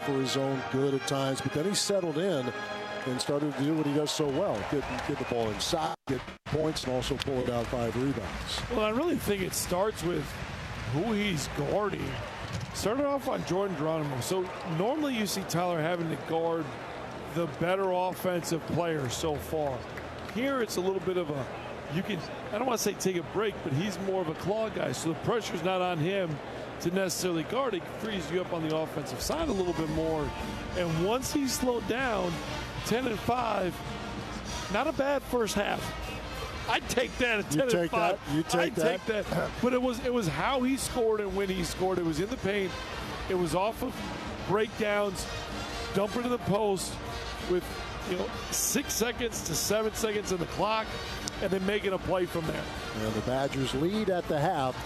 for his own good at times, but then he settled in and started to do what he does so well, get the ball inside, get points, and also pull it out 5 rebounds. Well, I really think it starts with who he's guarding. Started off on Jordan Geronimo. So normally you see Tyler having to guard the better offensive player so far. Here it's a little bit of a, I don't want to say take a break, but he's more of a claw guy. So the pressure's not on him to necessarily guard. It frees you up on the offensive side a little bit more. And once he's slowed down, 10-5, not a bad first half. I'd take that at 10-5. I'd take that. But it was how he scored and when he scored. It was in the paint. It was off of breakdowns, dump into the post with 6 seconds to 7 seconds on the clock, and then making a play from there. And the Badgers lead at the half,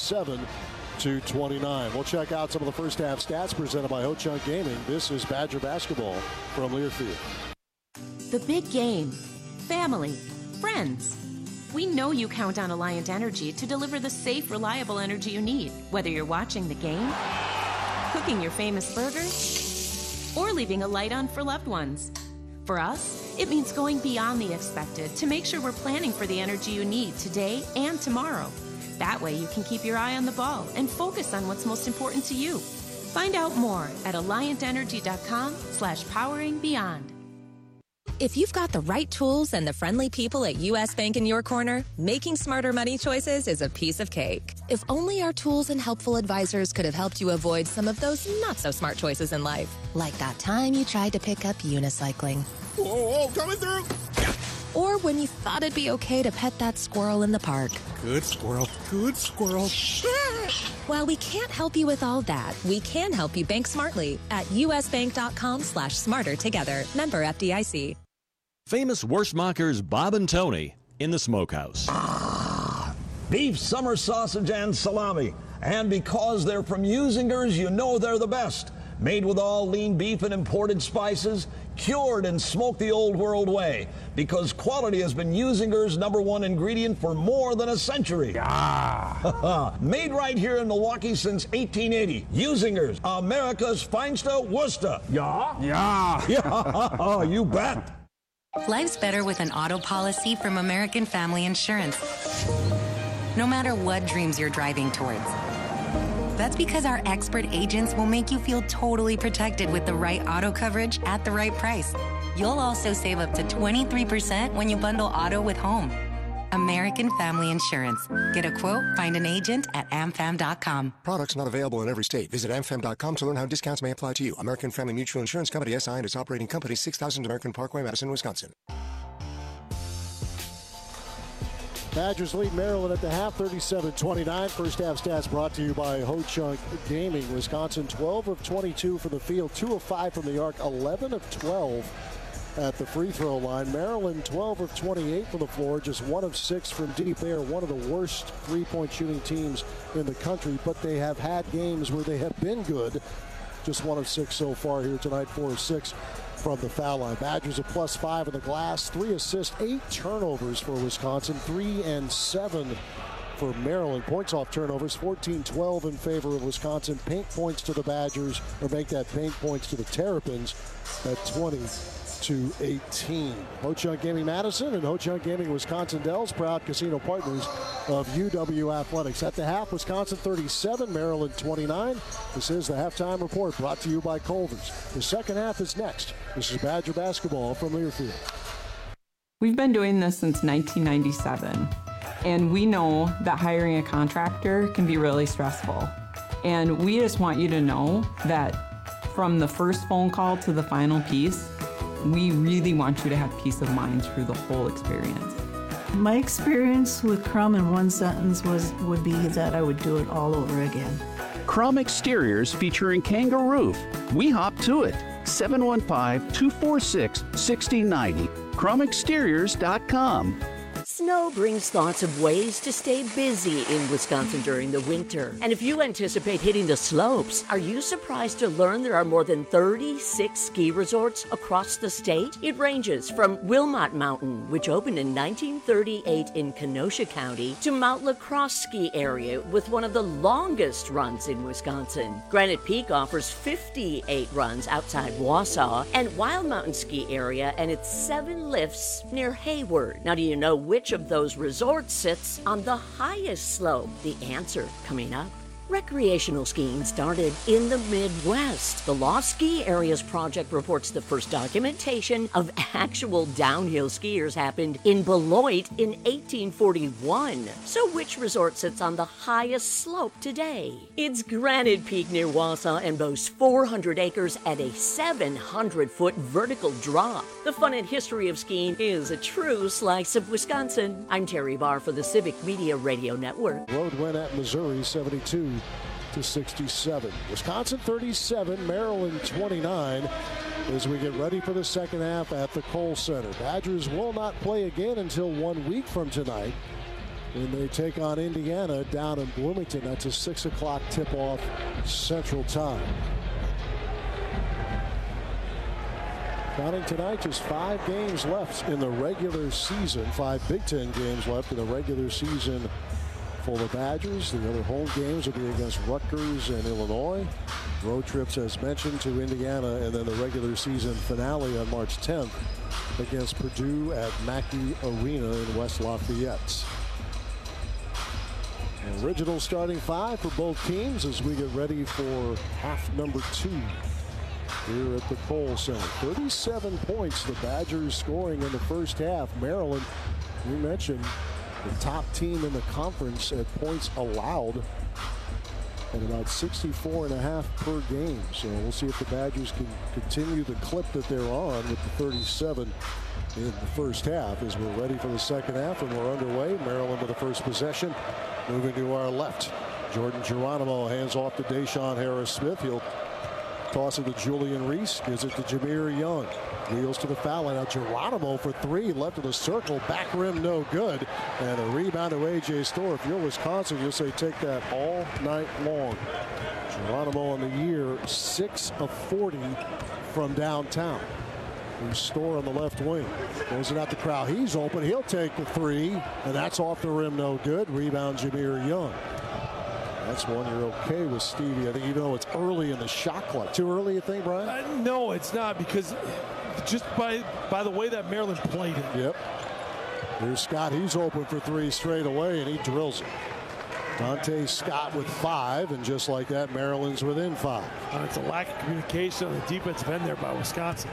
37-29. We'll check out some of the first half stats presented by Ho-Chunk Gaming. This is Badger basketball from Learfield. The big game, family, friends. We know you count on Alliant Energy to deliver the safe, reliable energy you need, whether you're watching the game, cooking your famous burgers, or leaving a light on for loved ones. For us, it means going beyond the expected to make sure we're planning for the energy you need today and tomorrow. That way you can keep your eye on the ball and focus on what's most important to you. Find out more at alliantenergy.com/poweringbeyond. If you've got the right tools and the friendly people at U.S. Bank in your corner, making smarter money choices is a piece of cake. If only our tools and helpful advisors could have helped you avoid some of those not-so-smart choices in life. Like that time you tried to pick up unicycling. Whoa, coming through! Or when you thought it'd be okay to pet that squirrel in the park. Good squirrel, good squirrel. While we can't help you with all that, we can help you bank smartly at usbank.com/smarter together. Member FDIC. Famous Wurstmachers Bob and Tony in the smokehouse. Beef, summer sausage, and salami. And because they're from Usingers, you know they're the best. Made with all lean beef and imported spices, cured and smoked the old world way. Because quality has been Usingers' #1 ingredient for more than a century. Made right here in Milwaukee since 1880. Usingers, America's finest Worcester. Yeah, you bet. Life's better with an auto policy from American Family Insurance. No matter what dreams you're driving towards. That's because our expert agents will make you feel totally protected with the right auto coverage at the right price. You'll also save up to 23% when you bundle auto with home. American Family Insurance. Get a quote, find an agent at amfam.com. Products not available in every state. Visit amfam.com to learn how discounts may apply to you. American Family Mutual Insurance Company, SI, and its operating company, 6000 American Parkway, Madison, Wisconsin. Badgers lead Maryland at the half, 37-29. First half stats brought to you by Ho-Chunk Gaming. Wisconsin, 12 of 22 from the field, 2 of 5 from the arc, 11 of 12 at the free throw line. Maryland, 12 of 28 from the floor, just 1 of 6 from deep. They are one of the worst three-point shooting teams in the country, but they have had games where they have been good. Just 1 of 6 so far here tonight, 4 of 6 from the foul line. Badgers a +5 in the glass, 3 assists, 8 turnovers for Wisconsin, 3 and 7 for Maryland. Points off turnovers, 14-12 in favor of Wisconsin. Paint points to the Badgers, or make that paint points to the Terrapins at 20-18. Ho-Chunk Gaming Madison and Ho-Chunk Gaming Wisconsin Dells, proud casino partners of UW Athletics. At the half, Wisconsin 37, Maryland 29. This is the halftime report brought to you by Culver's. The second half is next. This is Badger basketball from Learfield. We've been doing this since 1997, and we know that hiring a contractor can be really stressful. And we just want you to know that from the first phone call to the final piece, we really want you to have peace of mind through the whole experience. My experience with Crum in one sentence would be that I would do it all over again. Crum Exteriors featuring Kangaroo. We hop to it. 715-246-6090. CrumExteriors.com. Snow brings thoughts of ways to stay busy in Wisconsin during the winter. And if you anticipate hitting the slopes, are you surprised to learn there are more than 36 ski resorts across the state? It ranges from Wilmot Mountain, which opened in 1938 in Kenosha County, to Mount Lacrosse Ski Area with one of the longest runs in Wisconsin. Granite Peak offers 58 runs outside Wausau, and Wild Mountain Ski Area and its 7 lifts near Hayward. Now, do you know which of those resorts sits on the highest slope? The answer coming up. Recreational skiing started in the Midwest. The Lost Ski Areas Project reports the first documentation of actual downhill skiers happened in Beloit in 1841. So which resort sits on the highest slope today? It's Granite Peak near Wausau and boasts 400 acres and a 700-foot vertical drop. The fun and history of skiing is a true slice of Wisconsin. I'm Terry Barr for the Civic Media Radio Network. Road win at Missouri, 72-67. Wisconsin 37, Maryland 29 as we get ready for the second half at the Kohl Center. Badgers will not play again until 1 week from tonight when they take on Indiana down in Bloomington. That's a 6 o'clock tip-off Central Time. Counting tonight, just 5 games left in the regular season. 5 Big Ten games left in the regular season for the Badgers. The other home games will be against Rutgers and Illinois. Road trips, as mentioned, to Indiana, and then the regular season finale on March 10th against Purdue at Mackey Arena in West Lafayette. Original starting 5 for both teams as we get ready for half number 2 here at the Kohl Center. 37 points the Badgers scoring in the first half. Maryland, we mentioned, the top team in the conference at points allowed at about 64.5 per game. So we'll see if the Badgers can continue the clip that they're on with the 37 in the first half as we're ready for the second half and we're underway. Maryland with the first possession. Moving to our left. Jordan Geronimo hands off to Deshaun Harris-Smith. He'll toss it to Julian Reese. Gives it to Jameer Young. Wheels to the foul line. Now Geronimo for 3. Left of the circle. Back rim no good. And a rebound to A.J. Storr. If you're Wisconsin, you'll say take that all night long. Geronimo on the year 6 of 40 from downtown. There's Storr on the left wing. Goes it out to Crowell. He's open. He'll take the 3. And that's off the rim no good. Rebound Jameer Young. That's one you're okay with, Stevie. I think even though it's early in the shot clock. Too early, you think, Brian? No, it's not, because just by the way that Maryland played it. Yep. Here's Scott. He's open for 3 straight away, and he drills it. Dante Scott with 5, and just like that, Maryland's within 5. It's a lack of communication on the defensive end there by Wisconsin.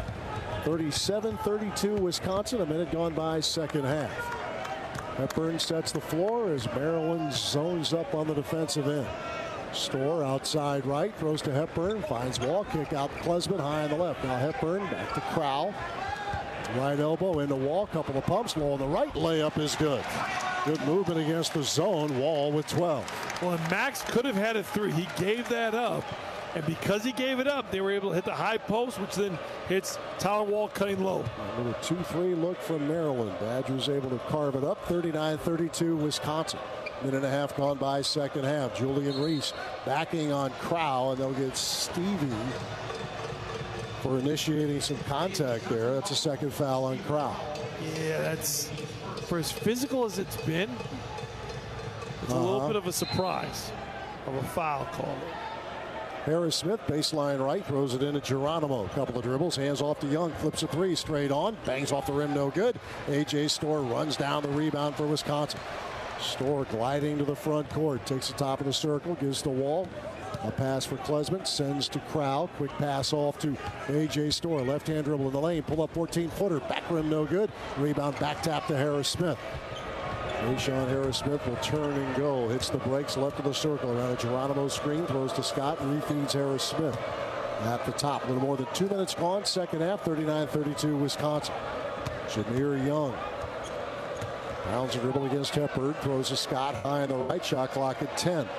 37-32 Wisconsin. A minute gone by second half. Hepburn sets the floor as Maryland zones up on the defensive end. Storr outside right, throws to Hepburn, finds Wall, kick out to Klesman, high on the left. Now Hepburn back to Crowell. Right elbow into Wall, couple of pumps, low on the right, layup is good. Good movement against the zone, Wall with 12. Well, Max could have had a 3. He gave that up. And because he gave it up, they were able to hit the high post, which then hits Tyler Wall cutting low. A little 2-3 look from Maryland. Badgers able to carve it up. 39-32 Wisconsin. Minute and a half gone by second half. Julian Reese backing on Crowell, and they'll get Stevie for initiating some contact there. That's a second foul on Crowell. Yeah, that's, for as physical as it's been, it's a little bit of a surprise of a foul call. Harris-Smith, baseline right, throws it into Geronimo. Couple of dribbles, hands off to Young, flips a 3 straight on, bangs off the rim, no good. A.J. Storr runs down the rebound for Wisconsin. Storr gliding to the front court, takes the top of the circle, gives the Wall. A pass for Klesman, sends to Crowell. Quick pass off to A.J. Storr. Left-hand dribble in the lane, pull up 14-footer, back rim no good. Rebound back tap to Harris-Smith. Deshaun Harris-Smith will turn and go. Hits the brakes left of the circle around a Geronimo screen. Throws to Scott. Refeeds Harris-Smith at the top. A little more than 2 minutes gone. Second half. 39-32 Wisconsin. Jameer Young. Pounds a dribble against Hepburn. Throws to Scott high on the right. Shot clock at 10.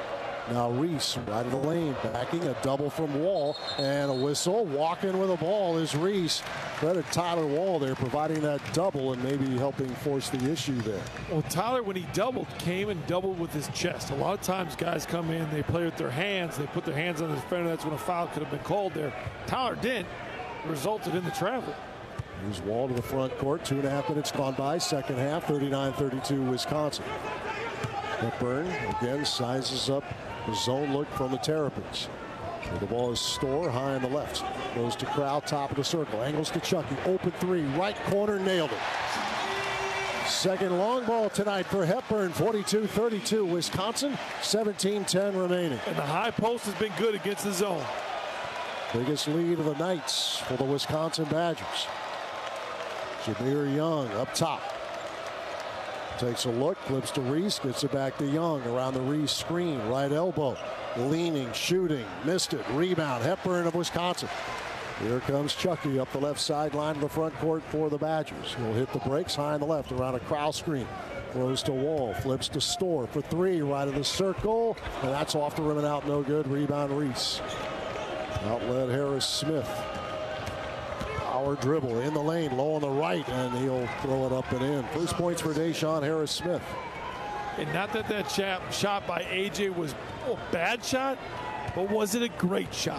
Now Reese, right of the lane, backing a double from Wall, and a whistle. Walking with the ball is Reese. Credit Tyler Wall there, providing that double and maybe helping force the issue there. Well, Tyler, when he doubled, came and doubled with his chest. A lot of times guys come in, they play with their hands, they put their hands on the defender. That's when a foul could have been called there. Tyler didn't. Resulted in the travel. Here's Wall to the front court. 2.5 minutes gone by. Second half, 39-32 Wisconsin. Hepburn again sizes up the zone look from the Terrapins. The ball is Storr high on the left. Goes to Crowell, top of the circle. Angles to Chucky. Open three. Right corner. Nailed it. Second long ball tonight for Hepburn. 42-32 Wisconsin. 17-10 remaining. And the high post has been good against the zone. Biggest lead of the Knights for the Wisconsin Badgers. Jameer Young up top. Takes a look, flips to Reese, gets it back to Young around the Reese screen. Right elbow, leaning, shooting, missed it. Rebound, Hepburn of Wisconsin. Here comes Chucky up the left sideline of the front court for the Badgers. He'll hit the brakes high on the left around a Crowell screen. Throws to Wall, flips to Storr for three, right of the circle. And that's off the rim and out, no good. Rebound Reese. Outlet Harris Smith. Power dribble in the lane, low on the right, and he'll throw it up and in. First points for Deshaun Harris Smith. And not that that shot by AJ was a bad shot, but was it a great shot?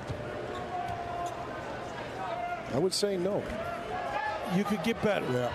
I would say no. You could get better. Yeah.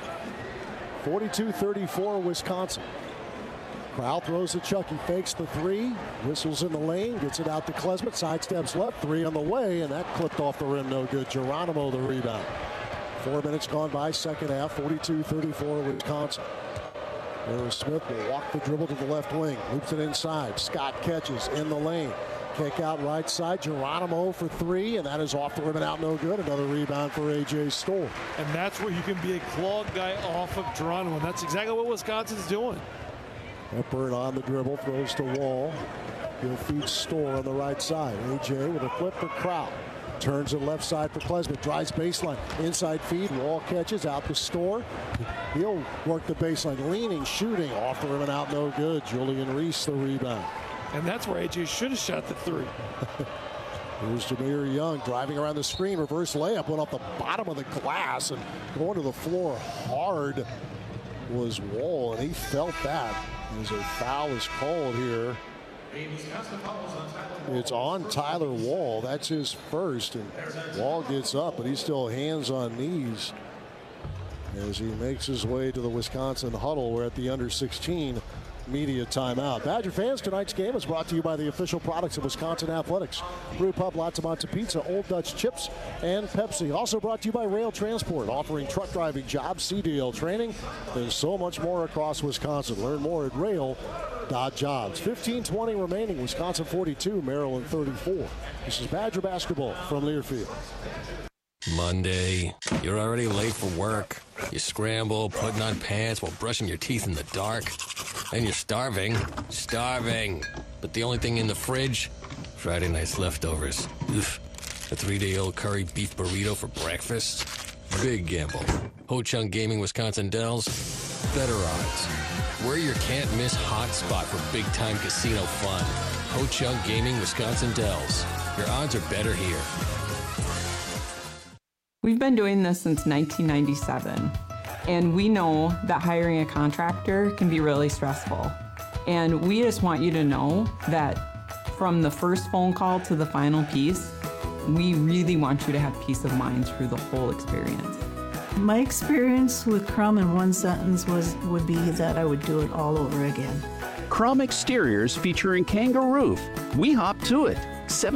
42-34 Wisconsin. Crowell throws to Chucky, fakes the three, whistles in the lane, gets it out to Klesmit, sidesteps left, three on the way, and that clipped off the rim, no good. Geronimo the rebound. 4 minutes gone by, second half, 42-34 Wisconsin. Harris Smith will walk the dribble to the left wing, loops it inside. Scott catches in the lane. Kick out right side, Geronimo for three, and that is off the rim and out, no good. Another rebound for A.J. Storr. And that's where you can be a clog guy off of Geronimo, and that's exactly what Wisconsin's doing. Hepburn on the dribble, throws to Wall. He'll feed Storr on the right side. A.J. with a flip for Crowell. Turns it left side for Klesmit. Drives baseline. Inside feed. Wall catches out to Storr. He'll work the baseline. Leaning, shooting. Off the rim and out, no good. Julian Reese the rebound. And that's where A.J. should have shot the three. Here's Jameer Young driving around the screen. Reverse layup. Went off the bottom of the glass and going to the floor hard was Wall, and he felt that. As a foul is called here. It's on Tyler Wall. That's his first, and Wall gets up, but he's still hands on knees as he makes his way to the Wisconsin huddle. We're at the under 16 media timeout. Badger fans, tonight's game is brought to you by the official products of Wisconsin Athletics. Brew Pub, Latzamonta Pizza, Old Dutch Chips, and Pepsi. Also brought to you by Rail Transport, offering truck driving jobs, CDL training, and so much more across Wisconsin. Learn more at rail.jobs. 15:20 remaining. Wisconsin 42, Maryland 34. This is Badger basketball from Learfield. Monday, you're already late for work. You scramble, putting on pants while brushing your teeth in the dark. And you're starving. But the only thing in the fridge, Friday night's leftovers. Oof. A 3-day-old curry beef burrito for breakfast. Big gamble. Ho-Chunk Gaming Wisconsin Dells. Better odds. We're your can't-miss hot spot for big-time casino fun. Ho-Chunk Gaming Wisconsin Dells. Your odds are better here. We've been doing this since 1997, and we know that hiring a contractor can be really stressful. And we just want you to know that from the first phone call to the final piece, we really want you to have peace of mind through the whole experience. My experience with Crum in one sentence would be that I would do it all over again. Crum Exteriors featuring Kanga Roof. We hop to it.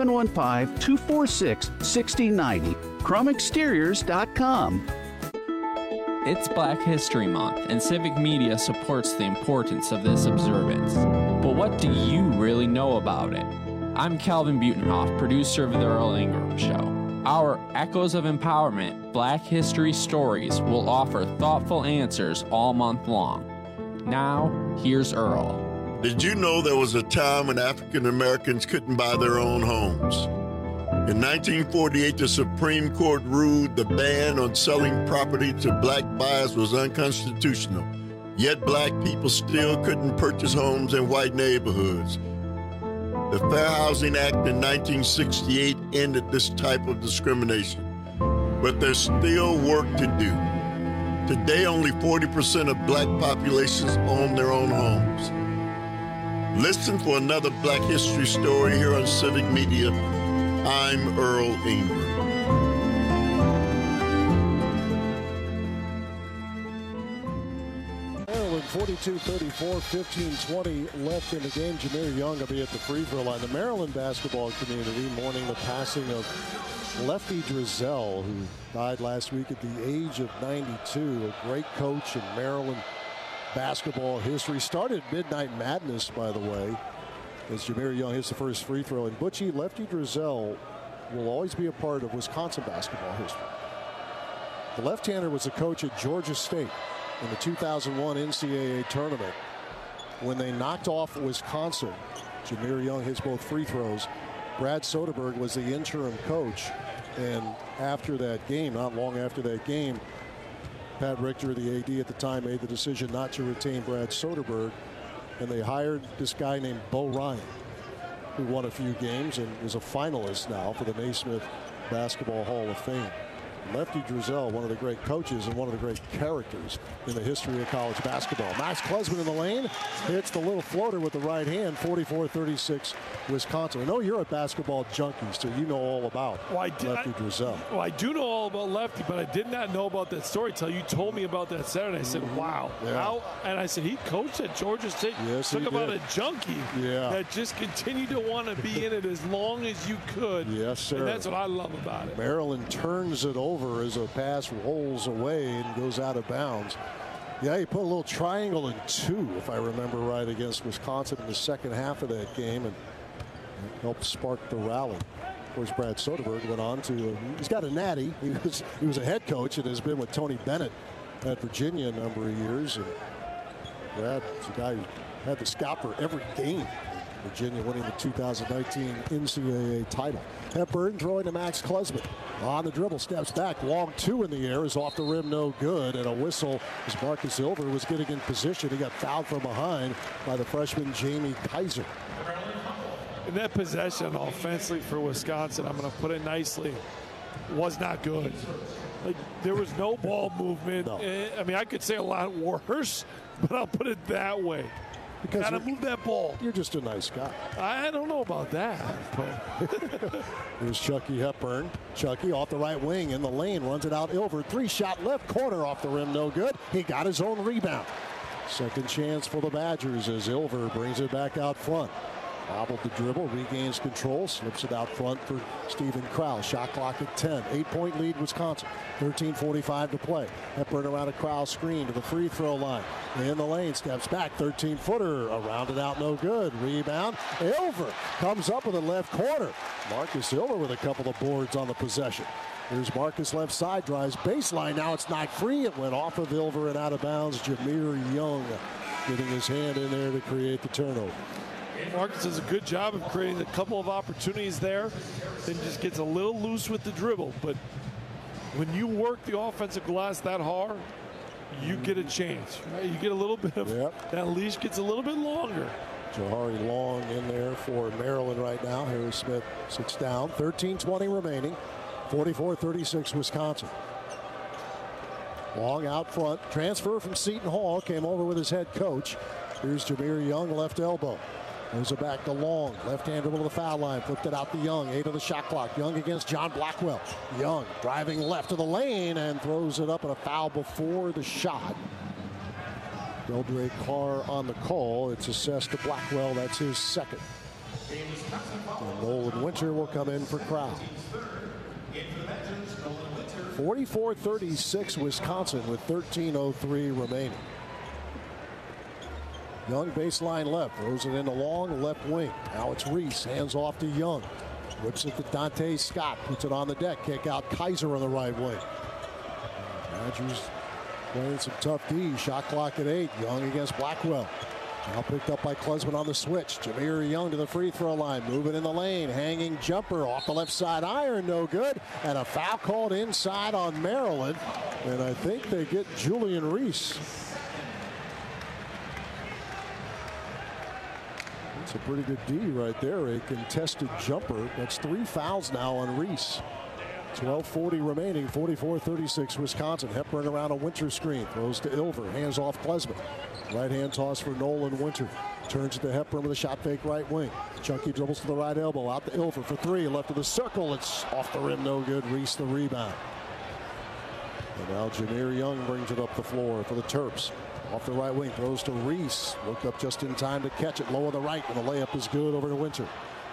715-246-6090. CrumExteriors.com. It's Black History Month, and Civic Media supports the importance of this observance. But what do you really know about it? I'm Calvin Butenhoff, producer of The Earl Ingram Show. Our Echoes of Empowerment Black History Stories will offer thoughtful answers all month long. Now, here's Earl. Did you know there was a time when African Americans couldn't buy their own homes? In 1948, the Supreme Court ruled the ban on selling property to black buyers was unconstitutional. Yet black people still couldn't purchase homes in white neighborhoods. The Fair Housing Act in 1968 ended this type of discrimination, but there's still work to do. Today, only 40% of black populations own their own homes. Listen for another Black History story here on Civic Media. I'm Earl Ingram. Maryland 42-34, 15-20 left in the game. Jameer Young will be at the free throw line. The Maryland basketball community mourning the passing of Lefty Driesell, who died last week at the age of 92. A great coach in Maryland basketball history. Started Midnight Madness, by the way, as Jameer Young hits the first free throw. And Butchie, Lefty Driesell will always be a part of Wisconsin basketball history. The left-hander was a coach at Georgia State in the 2001 NCAA tournament. When they knocked off Wisconsin, Jameer Young hits both free throws. Brad Soderberg was the interim coach, and after that game, not long after that game, Pat Richter, the AD at the time, made the decision not to retain Brad Soderberg, and they hired this guy named Bo Ryan, who won a few games and is a finalist now for the Naismith Basketball Hall of Fame. Lefty Driesell, one of the great coaches and one of the great characters in the history of college basketball. Max Klesman in the lane, hits the little floater with the right hand, 44-36 Wisconsin. I know you're a basketball junkie, so you know all about Lefty Driesell. Well, I do know all about Lefty, but I did not know about that story until you told me about that Saturday. I said, wow. Yeah. How? And I said, he coached at Georgia State. Yes, Talk he about did. a junkie that just continued to want to be in it as long as you could. Yes, sir. And that's what I love about it. Maryland turns it over as a pass rolls away and goes out of bounds. Yeah, he put a little triangle in two, if I remember right, against Wisconsin in the second half of that game, and helped spark the rally. Of course, Brad Soderberg went on to, he's got a natty. He was a head coach and has been with Tony Bennett at Virginia a number of years. And Brad is a guy who had the scout for every game. Virginia winning the 2019 NCAA title. Hepburn throwing to Max Klesman. On the dribble, steps back. Long two in the air is off the rim, no good. And a whistle as Marcus Ilver was getting in position. He got fouled from behind by the freshman Jamie Kaiser. And that possession offensively for Wisconsin, I'm going to put it nicely, was not good. Like, there was no ball movement. No. I mean, I could say a lot worse, but I'll put it that way. Because gotta move that ball. You're just a nice guy. I don't know about that. Here's Chucky Hepburn. Chucky off the right wing in the lane, runs it out. Ilver, three-shot left corner off the rim, no good. He got his own rebound. Second chance for the Badgers as Ilver brings it back out front. Bobbled the dribble, regains control, slips it out front for Stephen Krause. Shot clock at 10. 8-point lead Wisconsin. 13:45 to play. Hepburn around a Krause screen to the free throw line. In the lane, steps back, 13-footer. Around it out, no good. Rebound. Ilver comes up with the left corner. Marcus Ilver with a couple of boards on the possession. Here's Marcus left side, drives baseline. Now it's not free. It went off of Ilver and out of bounds. Jameer Young getting his hand in there to create the turnover. Marcus does a good job of creating a couple of opportunities there, then just gets a little loose with the dribble. But when you work the offensive glass that hard, you get a chance. Right? You get a little bit of that leash gets a little bit longer. Jahari Long in there for Maryland right now. Harris Smith sits down. 13:20 remaining. 44-36 Wisconsin. Long out front. Transfer from Seton Hall. Came over with his head coach. Here's Jameer Young, left elbow. Moves it back to Long. Left-hand dribble to the foul line. Flipped it out to Young. 8 on the shot clock. Young against John Blackwell. Young driving left of the lane and throws it up, and a foul before the shot. Deldre Carr on the call. It's assessed to Blackwell. That's his second. And Nolan Winter will come in for Crowd. 44-36 Wisconsin with 13:03 remaining. Young baseline left, throws it into Long, left wing. Now it's Reese, hands off to Young. Whips it to Dante Scott, puts it on the deck. Kick out Kaiser on the right wing. Badgers playing some tough D. Shot clock at 8. Young against Blackwell. Now picked up by Klesman on the switch. Jameer Young to the free throw line. Moving in the lane. Hanging jumper off the left side iron. No good. And a foul called inside on Maryland. And I think they get Julian Reese. It's a pretty good D right there. A contested jumper. That's 3 fouls now on Reese. 12:40 remaining, 44-36 Wisconsin. Hepburn around a Winter screen. Throws to Ilver. Hands off Klesman. Right-hand toss for Nolan Winter. Turns it to Hepburn with a shot fake right wing. Chunky dribbles to the right elbow. Out to Ilver for 3. Left of the circle. It's off the rim. No good. Reese the rebound. And now Jahmir Young brings it up the floor for the Terps. Off the right wing. Throws to Reese. Looked up just in time to catch it. Low on the right. And the layup is good over to Winter.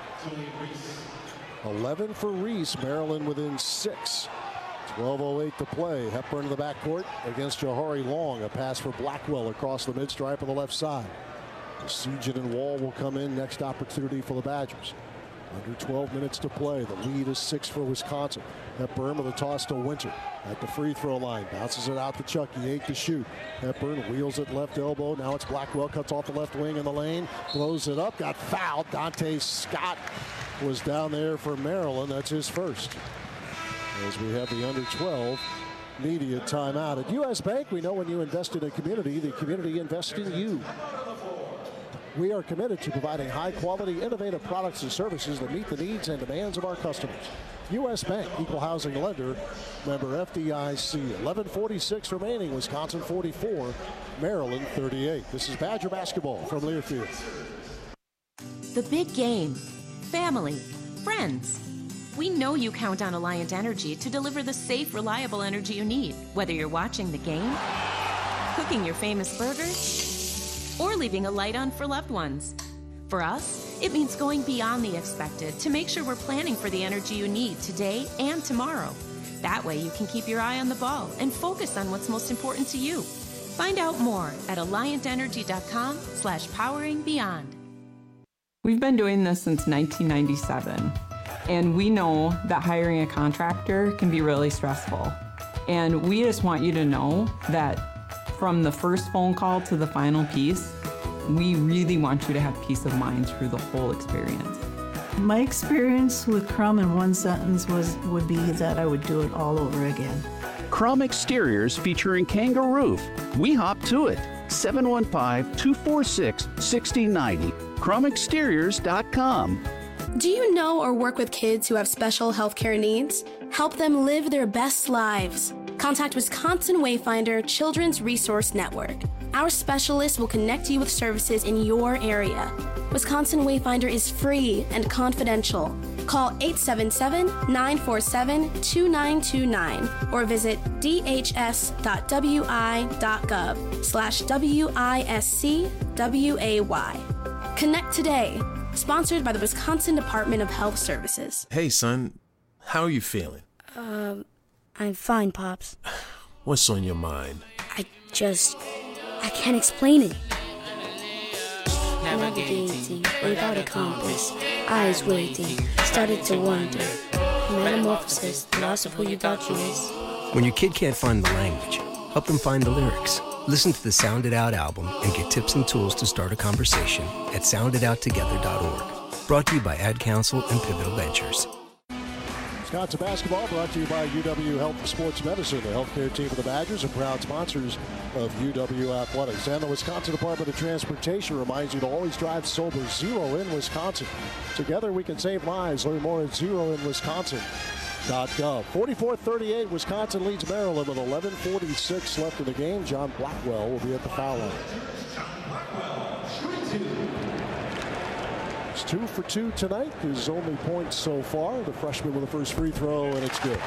11 for Reese. Maryland within 6. 12:08 to play. Hepburn in the backcourt against Jahari Long. A pass for Blackwell across the mid-stripe on the left side. Sejan and Wall will come in. Next opportunity for the Badgers. Under 12 minutes to play. The lead is 6 for Wisconsin. Hepburn with a toss to Winter at the free throw line. Bounces it out to Chucky. 8 to shoot. Hepburn wheels it left elbow. Now it's Blackwell. Cuts off the left wing in the lane. Throws it up. Got fouled. Dante Scott was down there for Maryland. That's his first. As we have the under 12 media timeout. At U.S. Bank, we know when you invest in a community, the community invests in you. We are committed to providing high-quality, innovative products and services that meet the needs and demands of our customers. U.S. Bank, equal housing lender, member FDIC. 11:46 remaining, Wisconsin 44, Maryland 38. This is Badger basketball from Learfield. The big game. Family. Friends. We know you count on Alliant Energy to deliver the safe, reliable energy you need, whether you're watching the game, cooking your famous burger, or leaving a light on for loved ones. For us, it means going beyond the expected to make sure we're planning for the energy you need today and tomorrow. That way you can keep your eye on the ball and focus on what's most important to you. Find out more at alliantenergy.com/poweringbeyond. We've been doing this since 1997, and we know that hiring a contractor can be really stressful. And we just want you to know that from the first phone call to the final piece, we really want you to have peace of mind through the whole experience. My experience with Crum in one sentence would be that I would do it all over again. Crum Exteriors featuring Kangaroo Roof. We hop to it. 715-246-6090. CrumExteriors.com. Do you know or work with kids who have special healthcare needs? Help them live their best lives. Contact Wisconsin Wayfinder Children's Resource Network. Our specialists will connect you with services in your area. Wisconsin Wayfinder is free and confidential. Call 877-947-2929 or visit dhs.wi.gov/WISCWAY. Connect today. Sponsored by the Wisconsin Department of Health Services. Hey, son. How are you feeling? I'm fine, Pops. What's on your mind? I can't explain it. Navigating without a compass, eyes waiting, started to wonder. Metamorphosis, the loss of who you thought you was. When your kid can't find the language, help them find the lyrics. Listen to the Sound It Out album and get tips and tools to start a conversation at sounditouttogether.org. Brought to you by Ad Council and Pivotal Ventures. Wisconsin basketball brought to you by UW Health Sports Medicine. The healthcare team of the Badgers are proud sponsors of UW Athletics. And the Wisconsin Department of Transportation reminds you to always drive sober. Zero in Wisconsin. Together we can save lives. Learn more at zeroinwisconsin.gov. 44-38, Wisconsin leads Maryland with 11:46 left in the game. John Blackwell will be at the foul line. It's 2 for 2 tonight. His only points so far. The freshman with the first free throw, and it's good.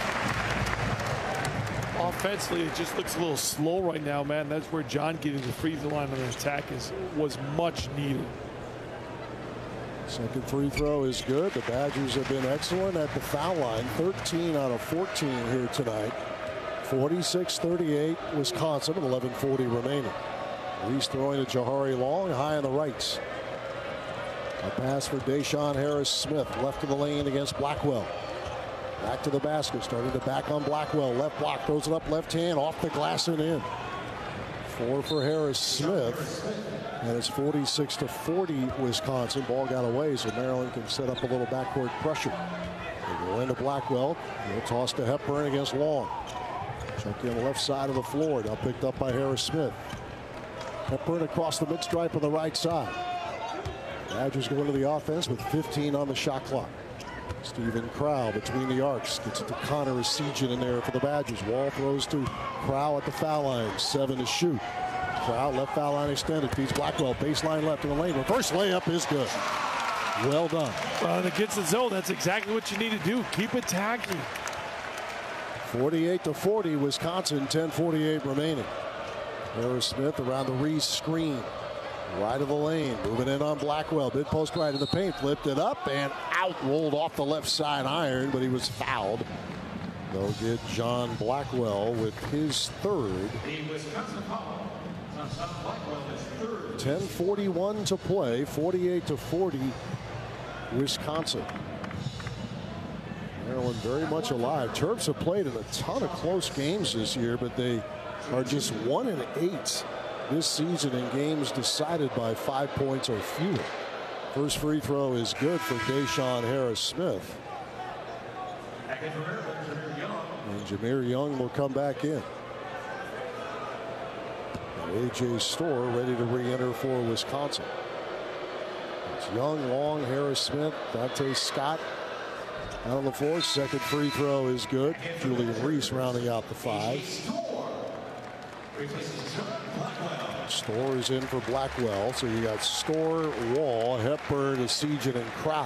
Offensively, it just looks a little slow right now, man. That's where John getting the free throw line on the attack was much needed. Second free throw is good. The Badgers have been excellent at the foul line. 13 out of 14 here tonight. 46-38, Wisconsin with 11:40 remaining. Reese throwing to Jahari Long, high on the rights. A pass for Deshaun Harris-Smith, left of the lane against Blackwell. Back to the basket, starting to back on Blackwell. Left block, throws it up left hand, off the glass and in. 4 for Harris-Smith, and it's 46-40 Wisconsin. Ball got away, so Maryland can set up a little backcourt pressure. They go into Blackwell. He'll toss to Hepburn against Long. Chucky on the left side of the floor, now picked up by Harris-Smith. Hepburn across the mid-stripe on the right side. Badgers go into the offense with 15 on the shot clock. Stephen Crow between the arcs. Gets it to Connor Essegian in there for the Badgers. Wall throws to Crow at the foul line. 7 to shoot. Crow left foul line extended. Feeds Blackwell. Baseline left in the lane. Reverse layup is good. Well done. Well, against the zone, that's exactly what you need to do. Keep attacking. 48-40, Wisconsin. 10:48 remaining. Harris Smith around the Reese screen. Right of the lane, moving in on Blackwell. Mid post right in the paint, flipped it up and out, rolled off the left side iron, but he was fouled. They'll get John Blackwell with his third. 10:41 to play, 48-40, Wisconsin. Maryland very much alive. Terps have played in a ton of close games this year, but they are just 1-8 this season in games decided by 5 points or fewer. First free throw is good for Deshaun Harris-Smith. And Jameer Young will come back in. And A.J. Storr ready to re-enter for Wisconsin. It's Young, Long, Harris-Smith, Dante Scott out on the floor. Second free throw is good. Julian Reese rounding out the 5. Storr is in for Blackwell, so you got Storr, Wall, Hepburn, Essegian, and Crow.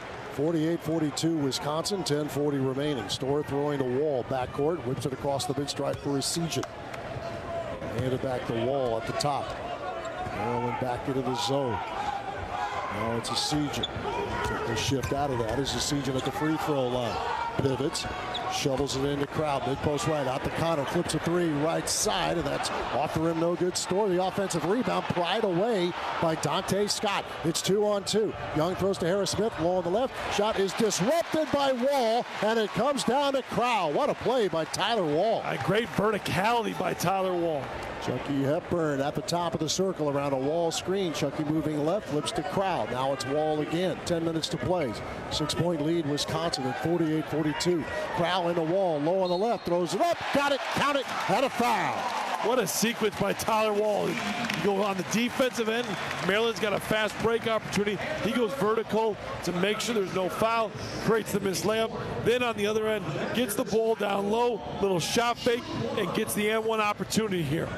48-42 Wisconsin, 10:40 remaining. Storr throwing to Wall, backcourt, whips it across the mid-stripe for Essegian. Handed back to Wall at the top. Maryland back into the zone. Now it's Essegian. Took the shift out of that is Essegian at the free throw line. Pivots. Shovels it into Crowd. Mid post right out to Connor. Flips a 3 right side, and that's off the rim. No good. Storr the offensive rebound. Pried away by Dante Scott. It's 2-on-2. Young throws to Harris Smith. Low on the left. Shot is disrupted by Wall, and it comes down to Crowd. What a play by Tyler Wall. A great verticality by Tyler Wall. Chucky Hepburn at the top of the circle around a Wall screen. Chucky moving left, flips to Crowd. Now it's Wall again. 10 minutes to play. 6-point lead Wisconsin at 48-42. Crowd in the Wall, low on the left, throws it up, got it, count it, and a foul. What a sequence by Tyler Wall. You go on the defensive end. Maryland's got a fast break opportunity. He goes vertical to make sure there's no foul, creates the missed layup. Then on the other end, gets the ball down low, little shot fake, and gets the N1 opportunity here.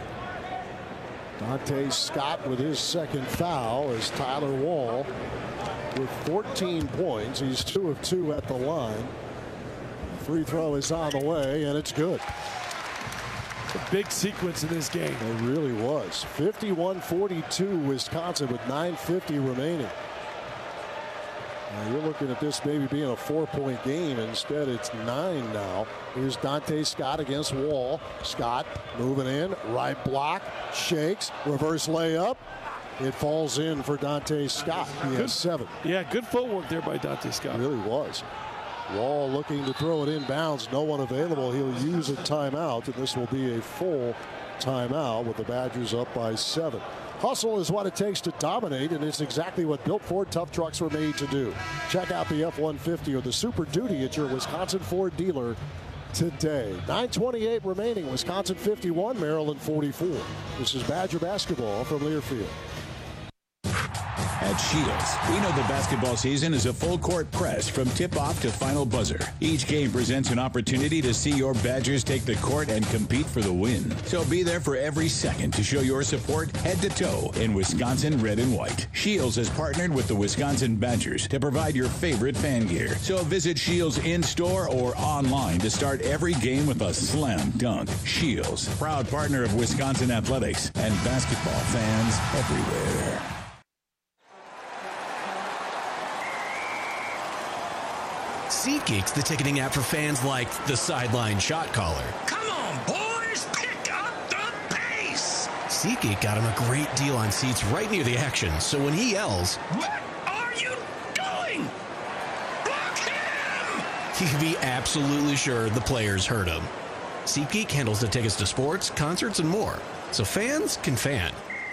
Dante Scott with his second foul as Tyler Wall with 14 points. He's 2 of 2 at the line. Free throw is on the way, and it's good. A big sequence in this game. It really was. 51-42 Wisconsin with 9:50 remaining. Now you're looking at this maybe being a 4-point game. Instead, it's 9 now. Here's Dante Scott against Wall. Scott moving in. Right block. Shakes. Reverse layup. It falls in for Dante Scott. He has 7. Yeah, good footwork there by Dante Scott. It really was. Wall looking to throw it inbounds. No one available. He'll use a timeout, and this will be a full timeout with the Badgers up by 7. Hustle is what it takes to dominate, and it's exactly what Built Ford tough trucks were made to do. Check out the F-150 or the Super Duty at your Wisconsin Ford dealer today. 9:28 remaining. Wisconsin 51, Maryland 44. This is Badger basketball from Learfield. At Shields, we know the basketball season is a full-court press from tip-off to final buzzer. Each game presents an opportunity to see your Badgers take the court and compete for the win. So be there for every second to show your support head to toe in Wisconsin red and white. Shields has partnered with the Wisconsin Badgers to provide your favorite fan gear. So visit Shields in-store or online to start every game with a slam dunk. Shields, proud partner of Wisconsin athletics and basketball fans everywhere. SeatGeek's the ticketing app for fans like the sideline shot caller. Come on, boys, pick up the pace! SeatGeek got him a great deal on seats right near the action, so when he yells, "What are you doing? Block him!" he can be absolutely sure the players heard him. SeatGeek handles the tickets to sports, concerts, and more, so fans can fan.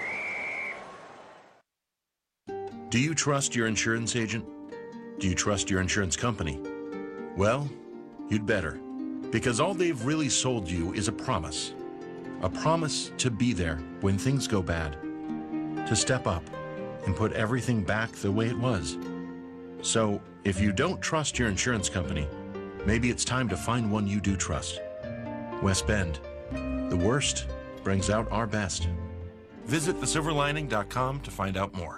Do you trust your insurance agent? Do you trust your insurance company? Well, you'd better, because all they've really sold you is a promise to be there when things go bad, to step up, and put everything back the way it was. So, if you don't trust your insurance company, maybe it's time to find one you do trust. West Bend. The worst brings out our best. Visit thesilverlining.com to find out more.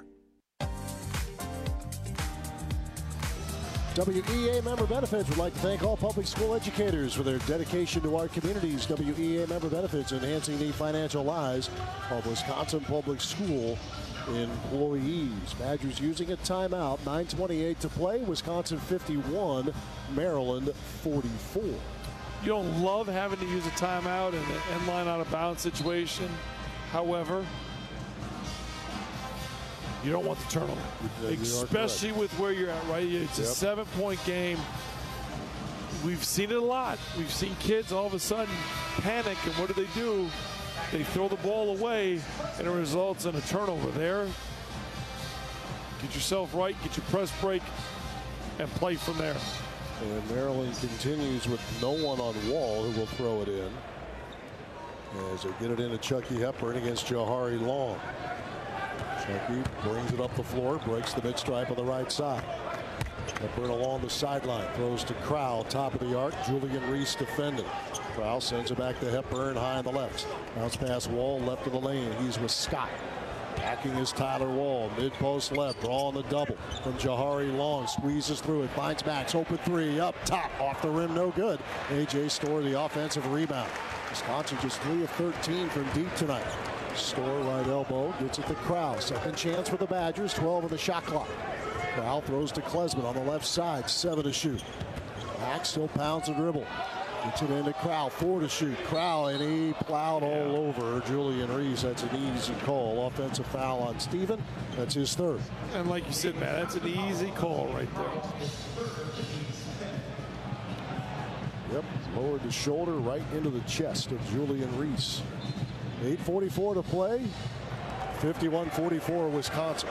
WEA Member Benefits would like to thank all public school educators for their dedication to our communities. WEA Member Benefits, enhancing the financial lives of Wisconsin Public School employees. Badgers using a timeout, 9:28 to play. Wisconsin 51, Maryland 44. You don't love having to use a timeout in an end line out of bounds situation. However, you don't want the turnover, especially with where you're at, right? It's a 7-point game. We've seen it a lot. We've seen kids all of a sudden panic, and what do? They throw the ball away, and it results in a turnover there. Get yourself right, get your press break, and play from there. And Maryland continues with no one on Wall, who will throw it in as they get it into Chucky Hepburn against Jahari Long. Chucky brings it up the floor, breaks the mid-stripe on the right side. Hepburn along the sideline, throws to Crowell, top of the arc. Julian Reese defending. Crowell sends it back to Hepburn, high on the left. Bounce pass Wall, left of the lane. He's with Scott. Backing is Tyler Wall, mid-post left, draw on the double from Jahari Long, squeezes through it, finds Max, open three, up top, off the rim, no good. A.J. Storr, the offensive rebound. Wisconsin just 3 of 13 from deep tonight. Storr, right elbow, gets it to Crowell. Second chance for the Badgers, 12 on the shot clock. Crowell throws to Klesman on the left side, 7 to shoot. Max still pounds the dribble. Gets it into Crowell, 4 to shoot. Crowell, and he plowed all over Julian Reese. That's an easy call. Offensive foul on Steven. That's his third. And like you said, Matt, that's an easy call right there. Yep, lowered the shoulder right into the chest of Julian Reese. 8:44 to play. 51-44 Wisconsin.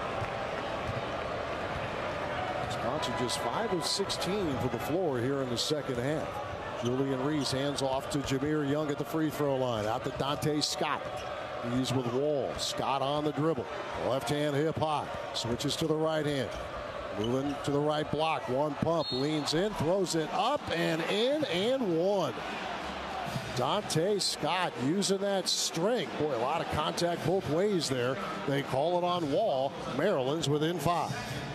Wisconsin just 5 of 16 for the floor here in the second half. Julian Reese hands off to Jameer Young at the free throw line. Out to Dante Scott. He's with Wall. Scott on the dribble. Left hand hip high. Switches to the right hand. Moving to the right block. One pump. Leans in. Throws it up and in and one. Dante Scott using that strength. Boy, a lot of contact both ways there. They call it on Wall. Maryland's within 5.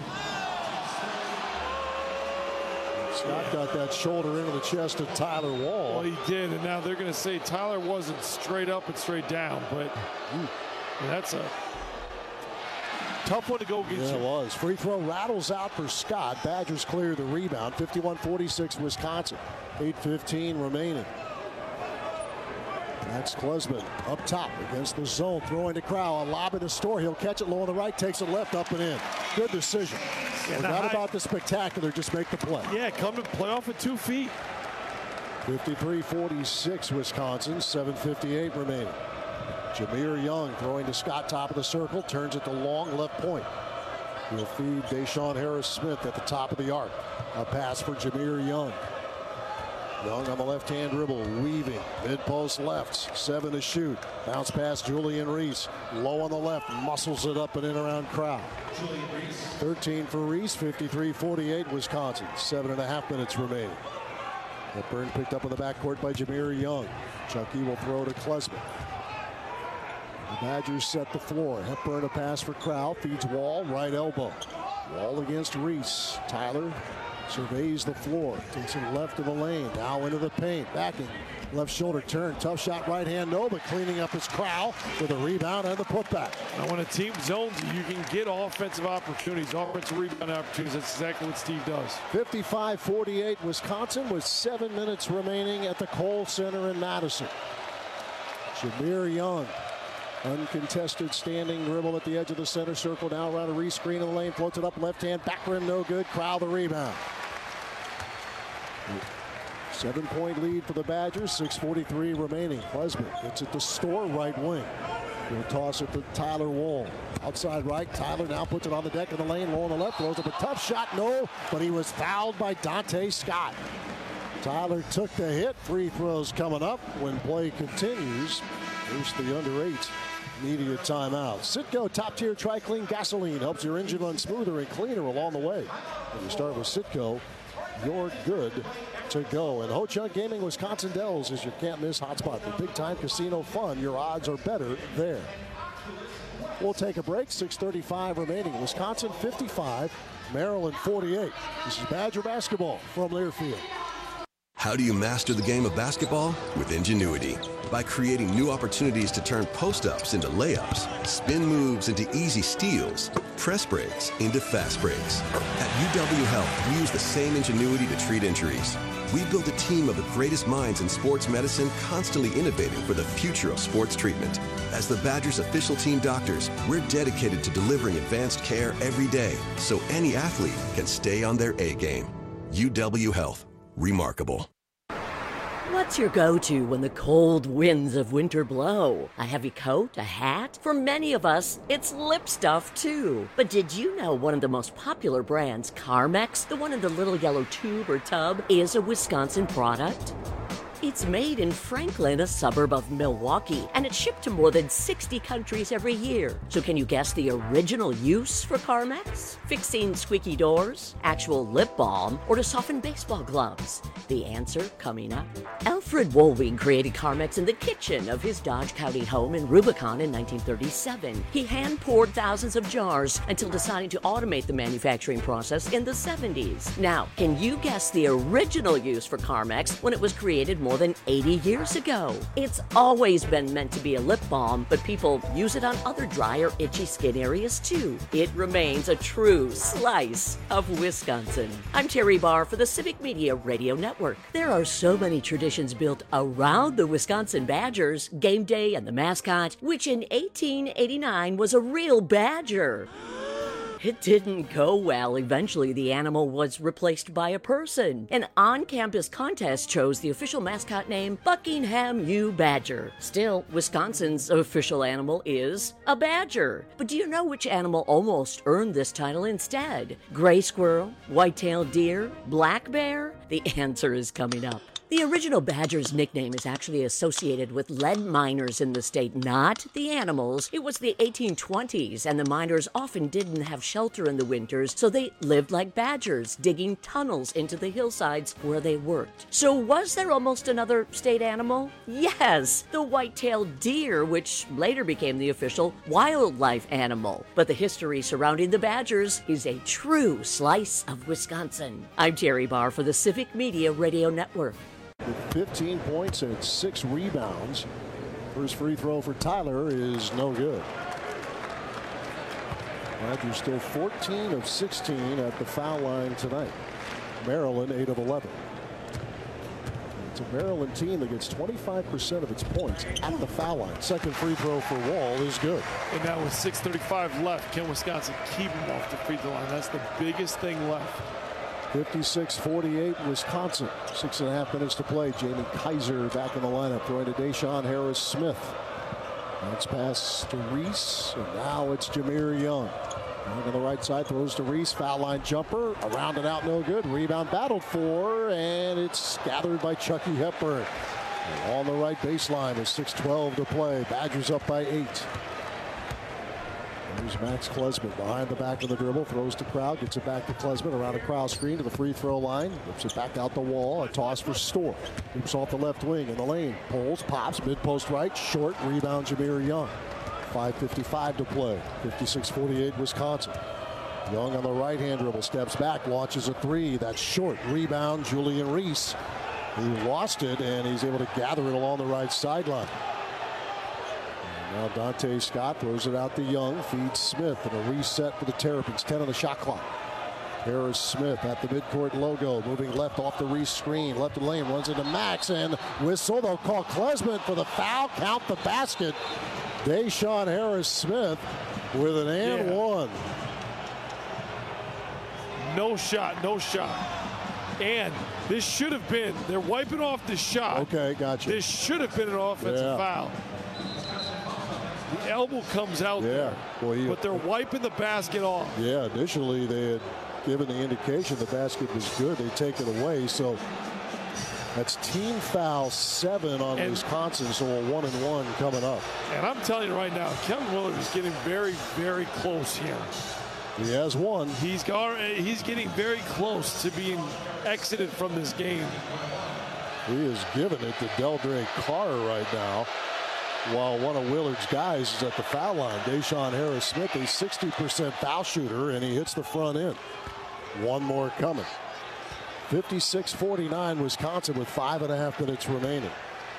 Scott got that shoulder into the chest of Tyler Wall. Well, he did, and now they're going to say Tyler wasn't straight up and straight down, but that's a tough one to go get. Yeah, it was. Free throw rattles out for Scott. Badgers clear the rebound. 51-46 Wisconsin. 8:15 remaining. That's Klesman up top against the zone, throwing to Crowell, a lob to Storr. He'll catch it low on the right, takes it left, up and in. Good decision. Forgot about the spectacular, just make the play. Yeah, come to play off at 2 feet. 53-46 Wisconsin, 7:58 remaining. Jameer Young throwing to Scott, top of the circle, turns it to Long, left point. He'll feed Deshaun Harris-Smith at the top of the arc. A pass for Jameer Young. Young on the left-hand dribble, weaving, mid-post left, 7 to shoot. Bounce pass Julian Reese, low on the left, muscles it up and in around Crowell. 13 for Reese, 53-48 Wisconsin, 7.5 minutes remaining. Hepburn picked up in the backcourt by Jameer Young. Chucky will throw to Klesman. The Badgers set the floor. Hepburn a pass for Crowell, feeds Wall, right elbow. Wall against Reese. Tyler surveys the floor, takes it left of the lane, now into the paint, backing, left shoulder turn, tough shot, right hand, no, but cleaning up his Crowell with a rebound and the putback. Now when a team zones you, can get offensive opportunities, offensive rebound opportunities. That's exactly what Steve does. 55-48 Wisconsin with 7 minutes remaining at the Kohl Center in Madison. Jameer Young, uncontested standing dribble at the edge of the center circle, now around a re-screen in the lane, floats it up left hand, back rim, no good. Crowell the rebound. 7-point lead for the Badgers, 6:43 remaining. Klesman gets it to Storr, right wing. He'll toss it to Tyler Wall. Outside right, Tyler now puts it on the deck of the lane, low on the left, throws up a tough shot, no, but he was fouled by Dante Scott. Tyler took the hit. Free throws coming up when play continues. Here's the under 8 Media timeout. Citgo top-tier Tri-Clean gasoline helps your engine run smoother and cleaner along the way. When you start with Citgo, you're good to go. And Ho-Chunk Gaming Wisconsin Dells is your can't-miss hotspot for big-time casino fun. Your odds are better there. We'll take a break. 6:35 remaining. Wisconsin 55, Maryland 48. This is Badger basketball from Learfield. How do you master the game of basketball? With Ingenuity. By creating new opportunities to turn post-ups into layups, spin moves into easy steals, press breaks into fast breaks. At UW Health, we use the same ingenuity to treat injuries. We built a team of the greatest minds in sports medicine, constantly innovating for the future of sports treatment. As the Badgers' official team doctors, we're dedicated to delivering advanced care every day so any athlete can stay on their A game. UW Health. Remarkable. What's your go-to when the cold winds of winter blow? A heavy coat, a hat? For many of us, it's lip stuff too. But did you know one of the most popular brands, Carmex, the one in the little yellow tube or tub, is a Wisconsin product? It's made in Franklin, a suburb of Milwaukee, and it's shipped to more than 60 countries every year. So can you guess the original use for Carmex? Fixing squeaky doors, actual lip balm, or to soften baseball gloves? The answer coming up. Alfred Woolwing created Carmex in the kitchen of his Dodge County home in Rubicon in 1937. He hand-poured thousands of jars until deciding to automate the manufacturing process in the 70s. Now, can you guess the original use for Carmex when it was created more than 80 years ago? It's always been meant to be a lip balm, but people use it on other dry or itchy skin areas too. It remains a true slice of Wisconsin. I'm Terry Barr for the Civic Media Radio Network. There are so many traditions built around the Wisconsin Badgers, game day and the mascot, which in 1889 was a real badger. It didn't go well. Eventually, the animal was replaced by a person. An on-campus contest chose the official mascot name Buckingham U. Badger. Still, Wisconsin's official animal is a badger. But do you know which animal almost earned this title instead? Gray squirrel, white-tailed deer, black bear? The answer is coming up. The original badger's nickname is actually associated with lead miners in the state, not the animals. It was the 1820s, and the miners often didn't have shelter in the winters, so they lived like badgers, digging tunnels into the hillsides where they worked. So was there almost another state animal? Yes, the white-tailed deer, which later became the official wildlife animal. But the history surrounding the Badgers is a true slice of Wisconsin. I'm Terry Barr for the Civic Media Radio Network. With 15 points and 6 rebounds. First free throw for Tyler is no good. Badgers still 14 of 16 at the foul line tonight. Maryland 8 of 11. It's a Maryland team that gets 25% of its points at the foul line. Second free throw for Wall is good. And now with 6:35 left, can Wisconsin keep him off the free throw line? That's the biggest thing left. 56-48 Wisconsin. 6.5 minutes to play. Jamie Kaiser back in the lineup, throwing to Deshaun Harris-Smith. That's pass to Reese, and now it's Jameer Young. On the right side, throws to Reese. Foul line jumper, around and out, no good. Rebound battled for, and it's gathered by Chucky Hepburn. On the right baseline with 6:12 to play. Badgers up by 8. Here's Max Klesman behind the back of the dribble, throws to Crowd, gets it back to Klesman around a Crowd screen to the free throw line, whips it back out the wall, a toss for Storr. Hoops off the left wing in the lane, pulls, pops, mid-post right, short, rebound Jameer Young. 5:55 to play, 56-48 Wisconsin. Young on the right-hand dribble, steps back, launches a three, that's short, rebound Julian Reese. He lost it, and he's able to gather it along the right sideline. Now Dante Scott throws it out to Young, feeds Smith, and a reset for the Terrapins. 10 on the shot clock. Harris-Smith at the midcourt logo, moving left off the Reese screen, left of the lane, runs into Max, and whistle. They'll call Klesman for the foul, count the basket. Deshaun Harris-Smith with an and one. No shot, no shot. And this should have been, they're wiping off the shot. Okay, gotcha. This should have been an offensive foul. The elbow comes out there, but they're wiping the basket off. Yeah, initially they had given the indication the basket was good. They take it away, so That's team foul 7 on Wisconsin, so a 1-and-1 coming up. And I'm telling you right now, Kevin Willard is getting very, very close here. He has one. He's getting very close to being exited from this game. He is giving it to Deldre Carr right now, while one of Willard's guys is at the foul line. Deshaun Harris-Smith, a 60% foul shooter, and he hits the front end. One more coming. 56-49 Wisconsin with 5.5 minutes remaining.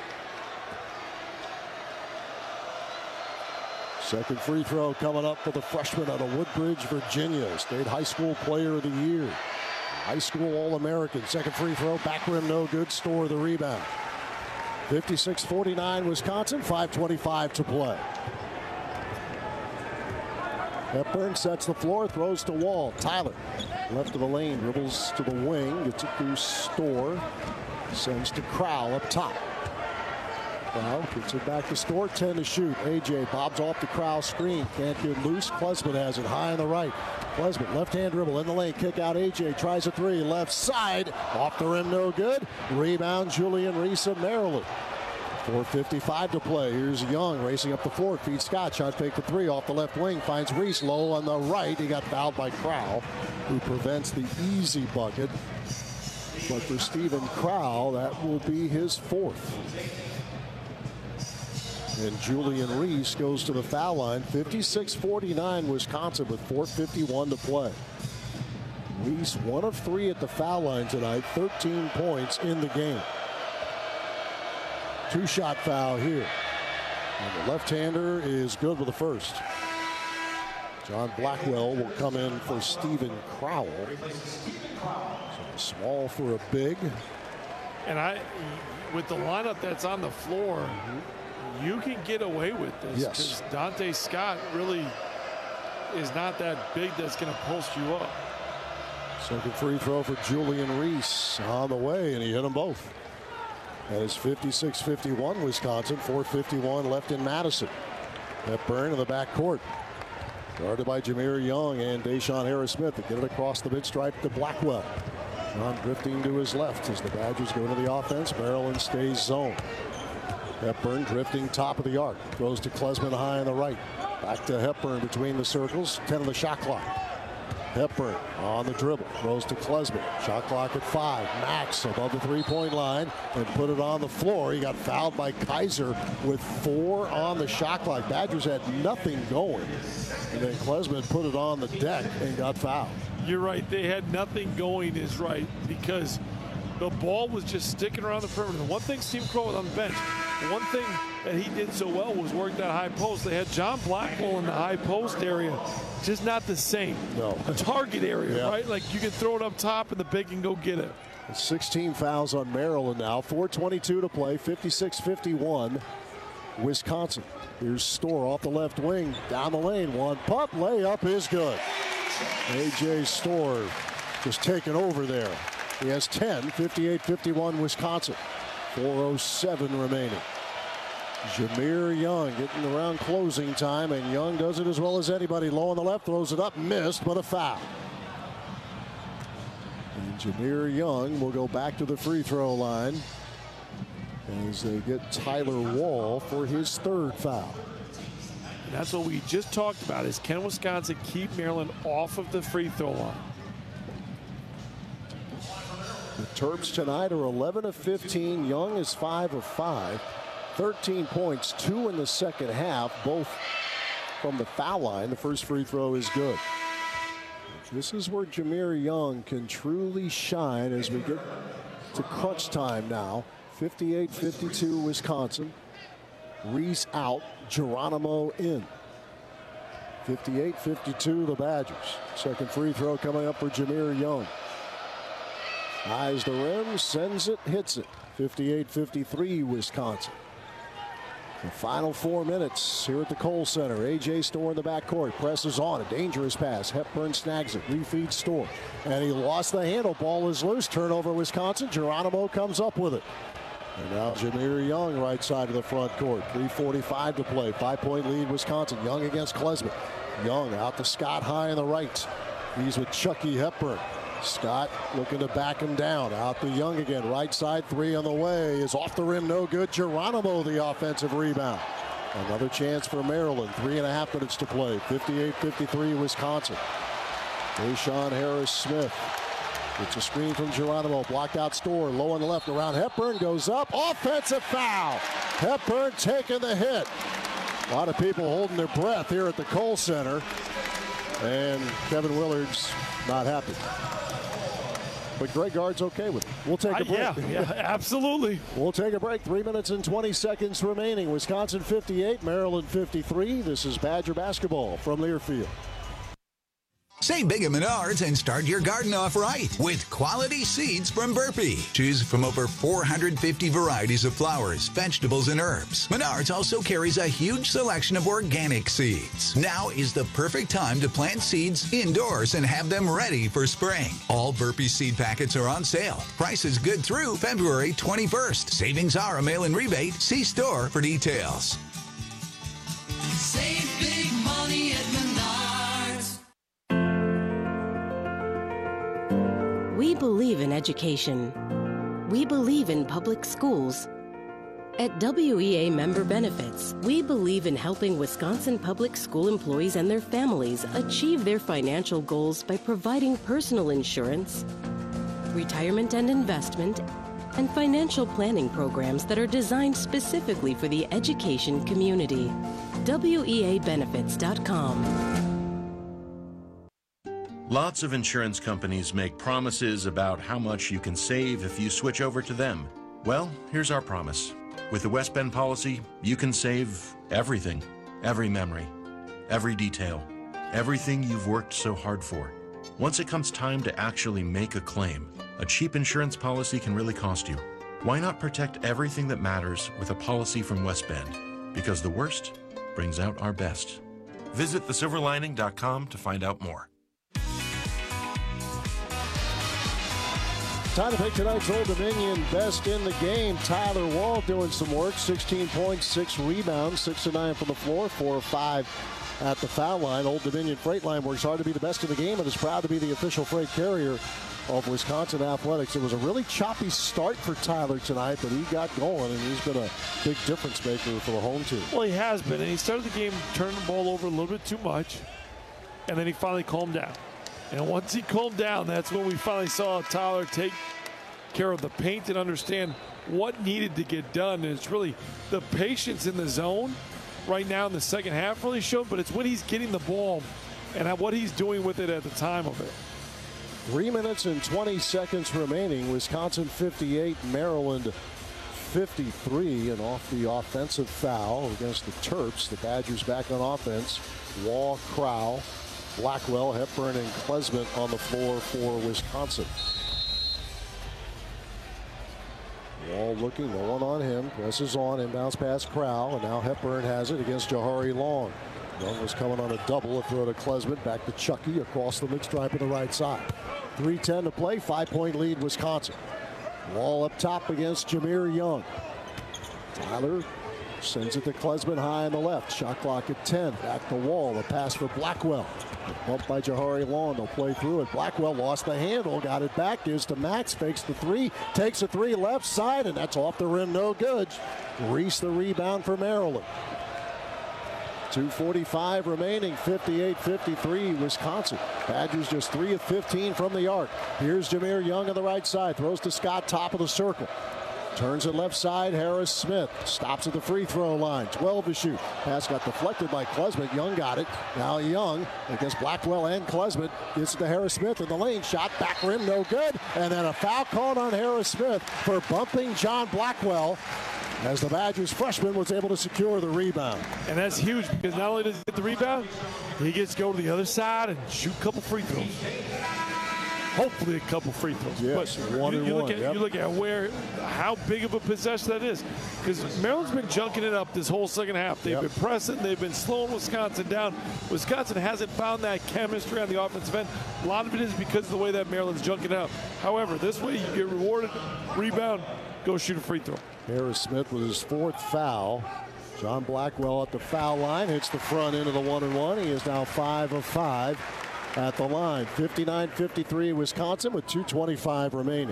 Second free throw coming up for the freshman out of Woodbridge, Virginia. State High School Player of the Year. High School All-American. Second free throw, back rim no good. Store the rebound. 56-49 Wisconsin, 5:25 to play. Hepburn sets the floor, throws to Wall. Tyler, left of the lane, dribbles to the wing, gets it through Store, sends to Crowell up top. Crowell gets it back to Store, 10 to shoot. AJ bobs off the Crowell screen, can't get loose. Klesman has it high on the right. Klesman, left-hand dribble in the lane, kick out. AJ tries a three, left side, off the rim, no good. Rebound, Julian Reese of Maryland. 4:55 to play. Here's Young racing up the floor. Feeds Scott. Shot fake for three off the left wing. Finds Reese low on the right. He got fouled by Crowell, who prevents the easy bucket. But for Stephen Crowell, that will be his fourth. And Julian Reese goes to the foul line. 56-49 Wisconsin with 4:51 to play. Reese 1 of 3 at the foul line tonight. 13 points in the game. Two-shot foul here. And the left-hander is good with the first. John Blackwell will come in for Stephen Crowell. So small for a big. And with the lineup that's on the floor, you can get away with this. Yes. Because Dante Scott really is not that big that's going to post you up. Second free throw for Julian Reese on the way, and he hit them both. That is 56-51 Wisconsin. 4:51 left in Madison. Hepburn in the backcourt. Guarded by Jameer Young and Deshaun Harris-Smith. They get it across the mid-stripe to Blackwell. John drifting to his left as the Badgers go into the offense. Maryland stays zone. Hepburn drifting top of the arc. Throws to Klesman high on the right. Back to Hepburn between the circles. 10 on the shot clock. Hepburn on the dribble. Throws to Klesman. Shot clock at 5. Max above the three-point line and put it on the floor. He got fouled by Kaiser with 4 on the shot clock. Badgers had nothing going. And then Klesman put it on the deck and got fouled. You're right. They had nothing going is right because the ball was just sticking around the perimeter. One thing Steve Crow was on the bench. One thing that he did so well was work that high post. They had John Blackwell in the high post area. Just not the same. No. Target area, right? Like you can throw it up top and the big can go get it. 16 fouls on Maryland now. 4:22 to play. 56-51 Wisconsin. Here's Store off the left wing. Down the lane. One pump. Layup is good. A.J. Store just taking over there. He has 10. 58-51 Wisconsin. 4:07 remaining. Jameer Young getting around closing time, and Young does it as well as anybody. Low on the left, throws it up, missed, but a foul. And Jameer Young will go back to the free throw line as they get Tyler Wall for his third foul. And that's what we just talked about is can Wisconsin keep Maryland off of the free throw line? The Terps tonight are 11 of 15. Young is 5 of 5. 13 points, 2 in the second half, both from the foul line. The first free throw is good. This is where Jameer Young can truly shine as we get to crunch time now. 58-52 Wisconsin. Reese out, Geronimo in. 58-52 the Badgers. Second free throw coming up for Jameer Young. Eyes the rim, sends it, hits it. 58-53 Wisconsin. The final 4 minutes here at the Kohl Center. A.J. Store in the backcourt. Presses on. A dangerous pass. Hepburn snags it. Refeeds Store. And he lost the handle. Ball is loose. Turnover Wisconsin. Geronimo comes up with it. And now Jameer Young right side of the front court. 3:45 to play. 5-point lead Wisconsin. Young against Klesman. Young out to Scott high on the right. He's with Chucky Hepburn. Scott looking to back him down. Out to Young again. Right side, three on the way. Is off the rim, no good. Geronimo, the offensive rebound. Another chance for Maryland. 3.5 minutes to play. 58-53 Wisconsin. Deshaun Harris-Smith. It's a screen from Geronimo. Blocked out Storr. Low on the left around Hepburn. Goes up. Offensive foul. Hepburn taking the hit. A lot of people holding their breath here at the Kohl Center. And Kevin Willard's not happy. But Greg Gard's okay with it. We'll take a break. Yeah, absolutely. We'll take a break. 3 minutes and 20 seconds remaining. Wisconsin 58, Maryland 53. This is Badger basketball from Learfield. Save big at Menards and start your garden off right with quality seeds from Burpee. Choose from over 450 varieties of flowers, vegetables, and herbs. Menards also carries a huge selection of organic seeds. Now is the perfect time to plant seeds indoors and have them ready for spring. All Burpee seed packets are on sale. Price is good through February 21st. Savings are a mail-in rebate. See store for details. Save big money at Menards. We believe in education. We believe in public schools. At WEA Member Benefits, we believe in helping Wisconsin public school employees and their families achieve their financial goals by providing personal insurance, retirement and investment, and financial planning programs that are designed specifically for the education community. WEAbenefits.com. Lots of insurance companies make promises about how much you can save if you switch over to them. Well, here's our promise. With the West Bend policy, you can save everything, every memory, every detail, everything you've worked so hard for. Once it comes time to actually make a claim, a cheap insurance policy can really cost you. Why not protect everything that matters with a policy from West Bend? Because the worst brings out our best. Visit thesilverlining.com to find out more. Time to pick tonight's Old Dominion best in the game. Tyler Wall doing some work. 16 points, 6 rebounds, 6 of 9 from the floor, 4 of 5 at the foul line. Old Dominion Freight Line works hard to be the best in the game and is proud to be the official freight carrier of Wisconsin Athletics. It was a really choppy start for Tyler tonight, but he got going, and he's been a big difference maker for the home team. Well, he has been, and he started the game turning the ball over a little bit too much, and then he finally calmed down. And once he calmed down, that's when we finally saw Tyler take care of the paint and understand what needed to get done. And it's really the patience in the zone right now in the second half really showed, but it's when he's getting the ball and what he's doing with it at the time of it. 3 minutes and 20 seconds remaining. Wisconsin 58, Maryland 53. And off the offensive foul against the Terps, the Badgers back on offense. Wall, Crowell, Blackwell, Hepburn, and Klesmit on the floor for Wisconsin. Wall looking, no one on him. Presses on, inbounds past Crowell, and now Hepburn has it against Jahari Long. Long was coming on a double, a throw to Klesmit, back to Chucky across the mid-stripe on the right side. 3:10 to play, 5-point lead Wisconsin. Wall up top against Jameer Young. Tyler sends it to Klesmit high on the left. Shot clock at 10. Back to Wall. A pass for Blackwell. Bumped by Jahari Long. They'll play through it. Blackwell lost the handle. Got it back. Gives to Max. Fakes the three. Takes a three left side. And that's off the rim. No good. Reese the rebound for Maryland. 2:45 remaining. 58-53 Wisconsin. Badgers just 3 of 15 from the arc. Here's Jameer Young on the right side. Throws to Scott, top of the circle. Turns it left side, Harris-Smith. Stops at the free throw line. 12 to shoot. Pass got deflected by Klesmit. Young got it. Now Young against Blackwell and Klesmit. Gets it to Harris-Smith in the lane. Shot back rim, no good. And then a foul called on Harris-Smith for bumping John Blackwell, as the Badgers freshman was able to secure the rebound. And that's huge, because not only does he get the rebound, he gets to go to the other side and shoot a couple free throws. Hopefully a couple free throws. Yes, but you look at how big of a possession that is. Because Maryland's been junking it up this whole second half. They've been pressing. They've been slowing Wisconsin down. Wisconsin hasn't found that chemistry on the offensive end. A lot of it is because of the way that Maryland's junking it up. However, this way you get rewarded. Rebound, go shoot a free throw. Harris-Smith with his 4th foul. John Blackwell at the foul line. Hits the front end of the 1-and-1. He is now 5 of 5 at the line. 59-53 Wisconsin with 2:25 remaining.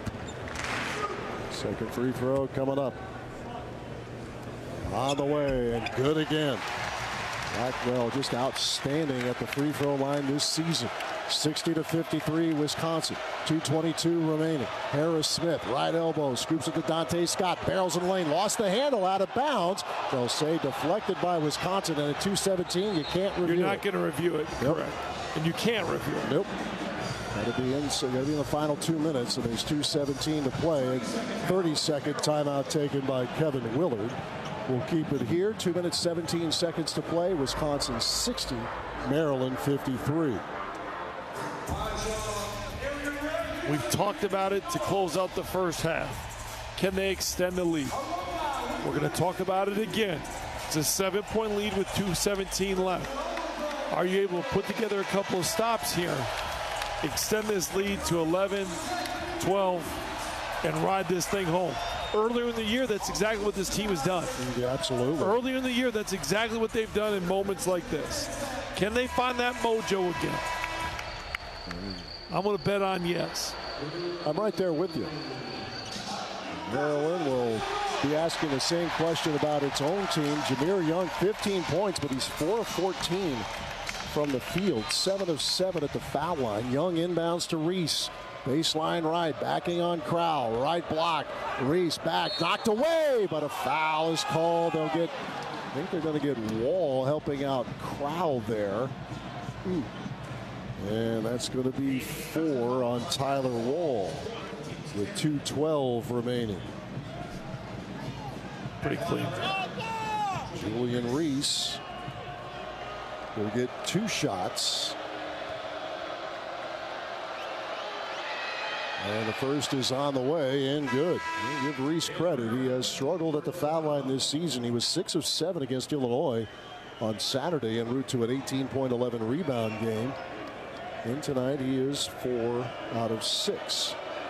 Second free throw coming up. On the way and good again. Blackwell just outstanding at the free throw line this season. 60-53 Wisconsin. 2:22 remaining. Harris Smith, right elbow, scoops it to Dante Scott. Barrels in the lane, lost the handle, out of bounds. They'll say deflected by Wisconsin, and at 2:17, you can't review it. You're not going to review it, Nope. correct. And you can't review it. Nope. Got to be in the final 2 minutes, and there's 2:17 to play. And 30-second timeout taken by Kevin Willard. We'll keep it here. 2 minutes, 17 seconds to play. Wisconsin 60, Maryland 53. We've talked about it to close out the first half. Can they extend the lead? We're going to talk about it again. It's a 7-point lead with 2:17 left. Are you able to put together a couple of stops here, extend this lead to 11, 12, and ride this thing home? Earlier in the year, that's exactly what this team has done. Yeah, absolutely. Earlier in the year, that's exactly what they've done in moments like this. Can they find that mojo again? I'm going to bet on yes. I'm right there with you. Maryland will be asking the same question about its own team. Jahmir Young, 15 points, but he's 4 of 14 from the field. 7 of 7 at the foul line. Young inbounds to Reese. Baseline right, backing on Crowell. Right block. Reese back, knocked away, but a foul is called. I think they're going to get Wall helping out Crowell there. And that's going to be 4 on Tyler Wall with 2:12 remaining. Pretty clean. Julian Reese will get 2 shots. And the first is on the way and good. We'll give Reese credit. He has struggled at the foul line this season. He was 6 of 7 against Illinois on Saturday en route to an 18.11 rebound game. And tonight he is 4 out of 6.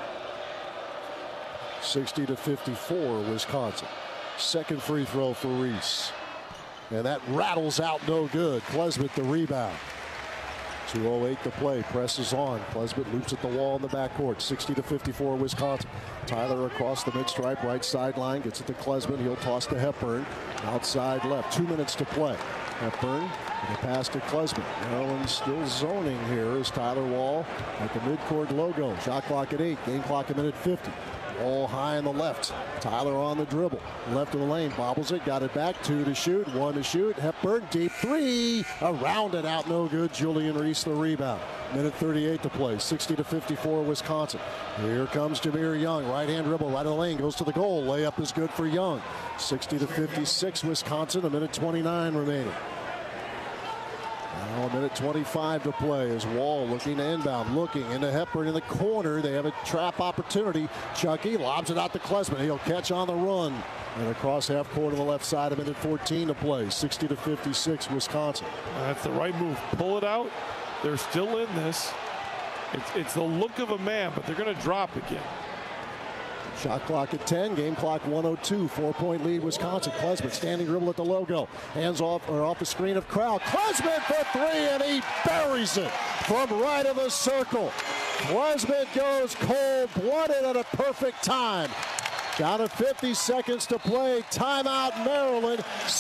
60-54 Wisconsin. Second free throw for Reese. And that rattles out no good. Klesmit the rebound. 2:08 to play. Presses on. Klesmit loops at the wall in the backcourt. 60-54 Wisconsin. Tyler across the mid-stripe right sideline. Gets it to Klesmit. He'll toss to Hepburn. Outside left. 2 minutes to play. Hepburn. And a pass to Klesmit. Maryland still zoning here as Tyler Wall at the midcourt logo. Shot clock at 8. Game clock at minute 50. Wall high on the left. Tyler on the dribble. Left of the lane. Bobbles it. Got it back. 2 to shoot. 1 to shoot. Hepburn deep 3. Around it out. No good. Julian Reese the rebound. Minute 38 to play. 60-54 Wisconsin. Here comes Jahmir Young. Right hand dribble. Right of the lane. Goes to the goal. Layup is good for Young. 60-56 Wisconsin. A minute 29 remaining. Now a minute 25 to play as Wall looking to inbound, looking into Hepburn in the corner. They have a trap opportunity. Chucky lobs it out to Klesmit. He'll catch on the run. And across half court to the left side, a minute 14 to play. 60-56 Wisconsin. That's the right move. Pull it out. They're still in this. It's the look of a man, but they're going to drop again. Shot clock at 10, game clock 1:02. 4-point lead Wisconsin. Klesmit standing dribble at the logo. Hands off the screen of Crowell. Klesmit for 3 and he buries it from right of the circle. Klesmit goes cold-blooded at a perfect time. Down to 50 seconds to play. Timeout Maryland.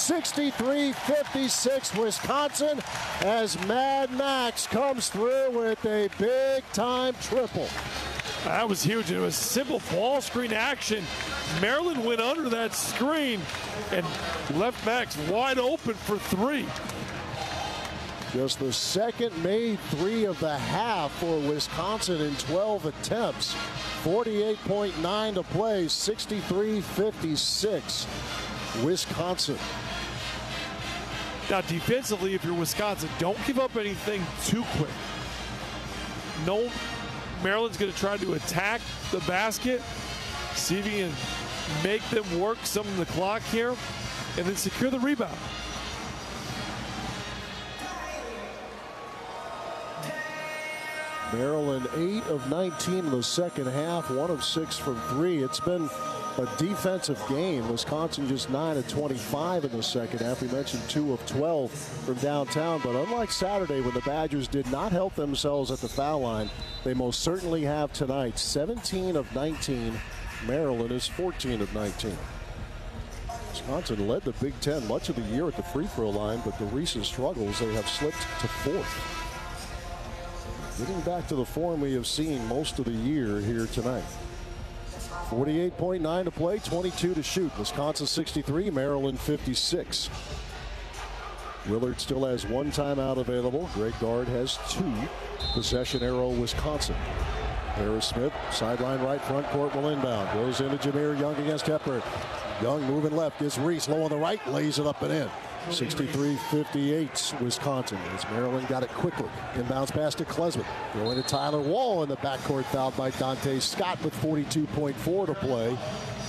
63-56 Wisconsin as Mad Max comes through with a big-time triple. That was huge. It was simple ball screen action. Maryland went under that screen and left Max wide open for 3. Just the second made 3 of the half for Wisconsin in 12 attempts. 48.9 to play. 63-56 Wisconsin. Now defensively, if you're Wisconsin, don't give up anything too quick. No. Maryland's going to try to attack the basket, see if he can make them work some of the clock here, and then secure the rebound. Maryland 8 of 19 in the second half, 1 of 6 from 3. It's been a defensive game. Wisconsin just 9 of 25 in the second half. We mentioned 2 of 12 from downtown, but unlike Saturday when the Badgers did not help themselves at the foul line, they most certainly have tonight. 17 of 19. Maryland is 14 of 19. Wisconsin led the Big Ten much of the year at the free throw line, but the recent struggles, they have slipped to 4th. Getting back to the form we have seen most of the year here tonight. 48.9 to play, 22 to shoot. Wisconsin 63, Maryland 56. Willard still has 1 timeout available. Greg Gard has 2. Possession arrow, Wisconsin. Harris Smith, sideline right, front court will inbound. Goes into Jameer Young against Hepburn. Young moving left, gets Reese low on the right, lays it up and in. 63-58 Wisconsin as Maryland got it quickly. Inbounds pass to Klesmit. Going to Tyler Wall in the backcourt, fouled by Dante Scott with 42.4 to play.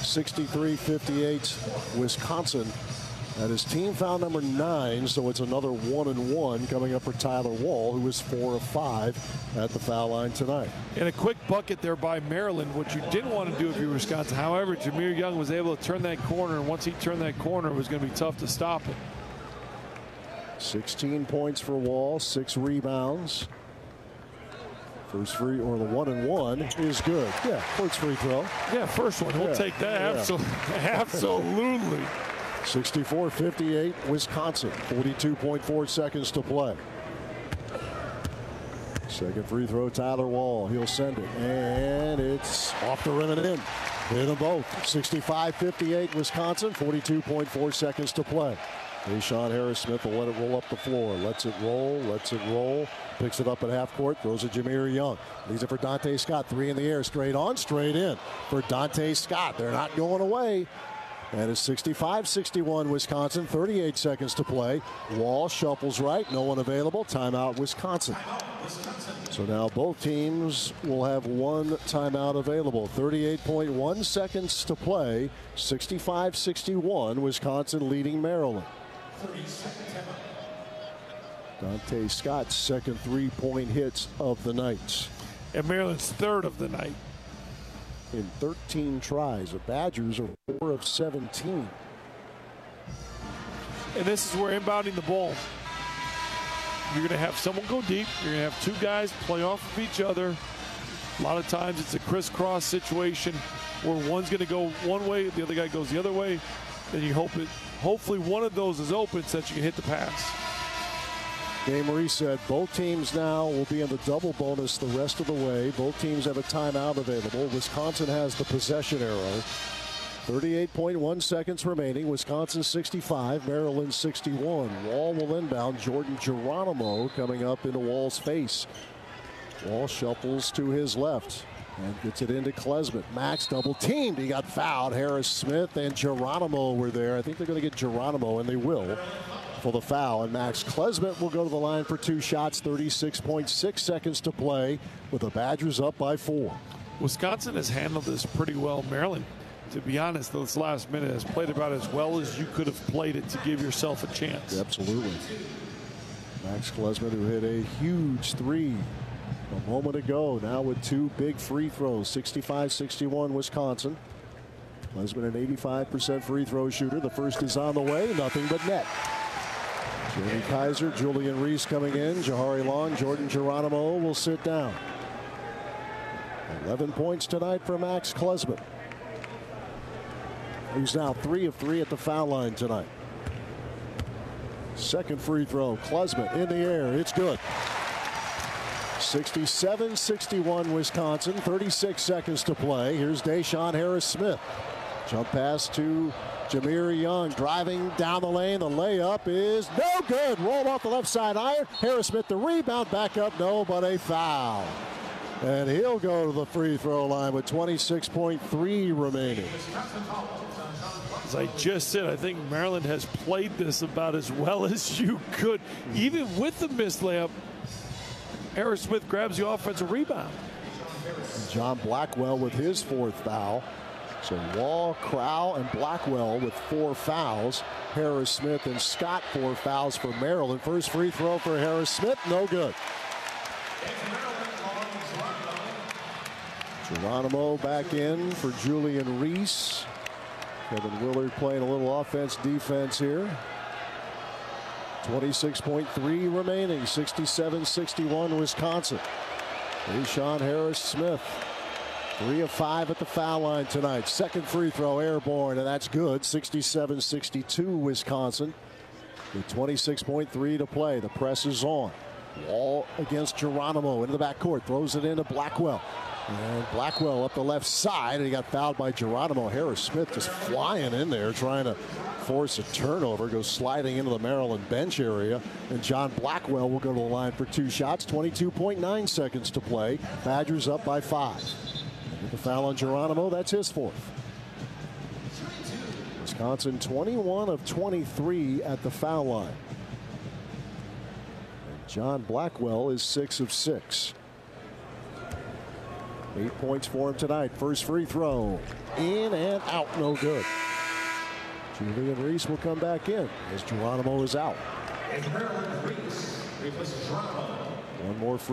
63-58 Wisconsin. That is team foul number 9, so it's another 1-and-1 coming up for Tyler Wall, who is 4 of 5 at the foul line tonight. And a quick bucket there by Maryland, which you didn't want to do if you're Wisconsin. However, Jameer Young was able to turn that corner, and once he turned that corner, it was going to be tough to stop it. 16 points for Wall, 6 rebounds. First free, or the 1-and-1 is good. Yeah, first free throw. Yeah, first one. We'll take that. Yeah. Absolutely. 64-58 Wisconsin. 42.4 seconds to play. Second free throw, Tyler Wall. He'll send it, and it's off the rim and in. Hit them both. 65-58 Wisconsin. 42.4 seconds to play. Deshaun Harris-Smith will let it roll up the floor. Lets it roll. Picks it up at half court. Throws it Jameer Young. Leaves it for Dante Scott. 3 in the air. Straight on, straight in for Dante Scott. They're not going away. And it's 65-61 Wisconsin. 38 seconds to play. Wall shuffles right. No one available. Timeout Wisconsin. So now both teams will have 1 timeout available. 38.1 seconds to play. 65-61 Wisconsin leading Maryland. Dante Scott's second 3-point hits of the night. And Maryland's third of the night. In 13 tries. The Badgers are 4 of 17. And this is where inbounding the ball. You're going to have someone go deep. You're going to have 2 guys play off of each other. A lot of times it's a crisscross situation where one's going to go one way, the other guy goes the other way. Then you hopefully one of those is open so that you can hit the pass. Game reset. Both teams now will be in the double bonus the rest of the way. Both teams have a timeout available. Wisconsin has the possession arrow. 38.1 seconds remaining. Wisconsin 65, Maryland 61. Wall will inbound. Jordan Geronimo coming up into Wall's face. Wall shuffles to his left and gets it into Klesmit. Max double teamed. He got fouled. Harris Smith and Geronimo were there. I think they're going to get Geronimo, and they will, for the foul. And Max Klesmit will go to the line for 2 shots. 36.6 seconds to play with the Badgers up by 4. Wisconsin has handled this pretty well. Maryland, to be honest, this last minute has played about as well as you could have played it to give yourself a chance. Absolutely. Max Klesmit, who hit a huge 3 a moment ago, now with 2 big free throws. 65-61 Wisconsin. Klesmit an 85% free throw shooter. The first is on the way. Nothing but net. Jamie Kaiser, Julian Reese coming in. Jahari Long, Jordan Geronimo will sit down. 11 points tonight for Max Klesmit. He's now 3 of 3 at the foul line tonight. Second free throw. Klesmit in the air. It's good. 67-61 Wisconsin. 36 seconds to play. Here's Deshaun Harris-Smith. Jump pass to Jameer Young. Driving down the lane. The layup is no good. Rolled off the left side iron. Harris-Smith the rebound. Back up. No, but a foul. And he'll go to the free throw line with 26.3 remaining. As I just said, I think Maryland has played this about as well as you could. Even with the missed layup, Harris Smith grabs the offensive rebound. John Blackwell with his 4th foul. So Wall, Crowell, and Blackwell with 4 fouls. Harris Smith and Scott 4 fouls for Maryland. First free throw for Harris Smith, no good. Geronimo back in for Julian Reese. Kevin Willard playing a little offense-defense here. 26.3 remaining, 67-61 Wisconsin. Rashawn Harris-Smith, 3 of 5 at the foul line tonight. Second free throw airborne, and that's good. 67-62 Wisconsin. With 26.3 to play. The press is on. Wall against Geronimo into the backcourt. Throws it into Blackwell. And Blackwell up the left side, and he got fouled by Geronimo. Harris-Smith just flying in there, trying to force a turnover. Goes sliding into the Maryland bench area. And John Blackwell will go to the line for 2 shots. 22.9 seconds to play. Badgers up by 5. With the foul on Geronimo, that's his 4th. Wisconsin 21 of 23 at the foul line. And John Blackwell is 6 of 6. 8 points for him tonight. First free throw. In and out. No good. Julian Reese will come back in as Geronimo is out. One more free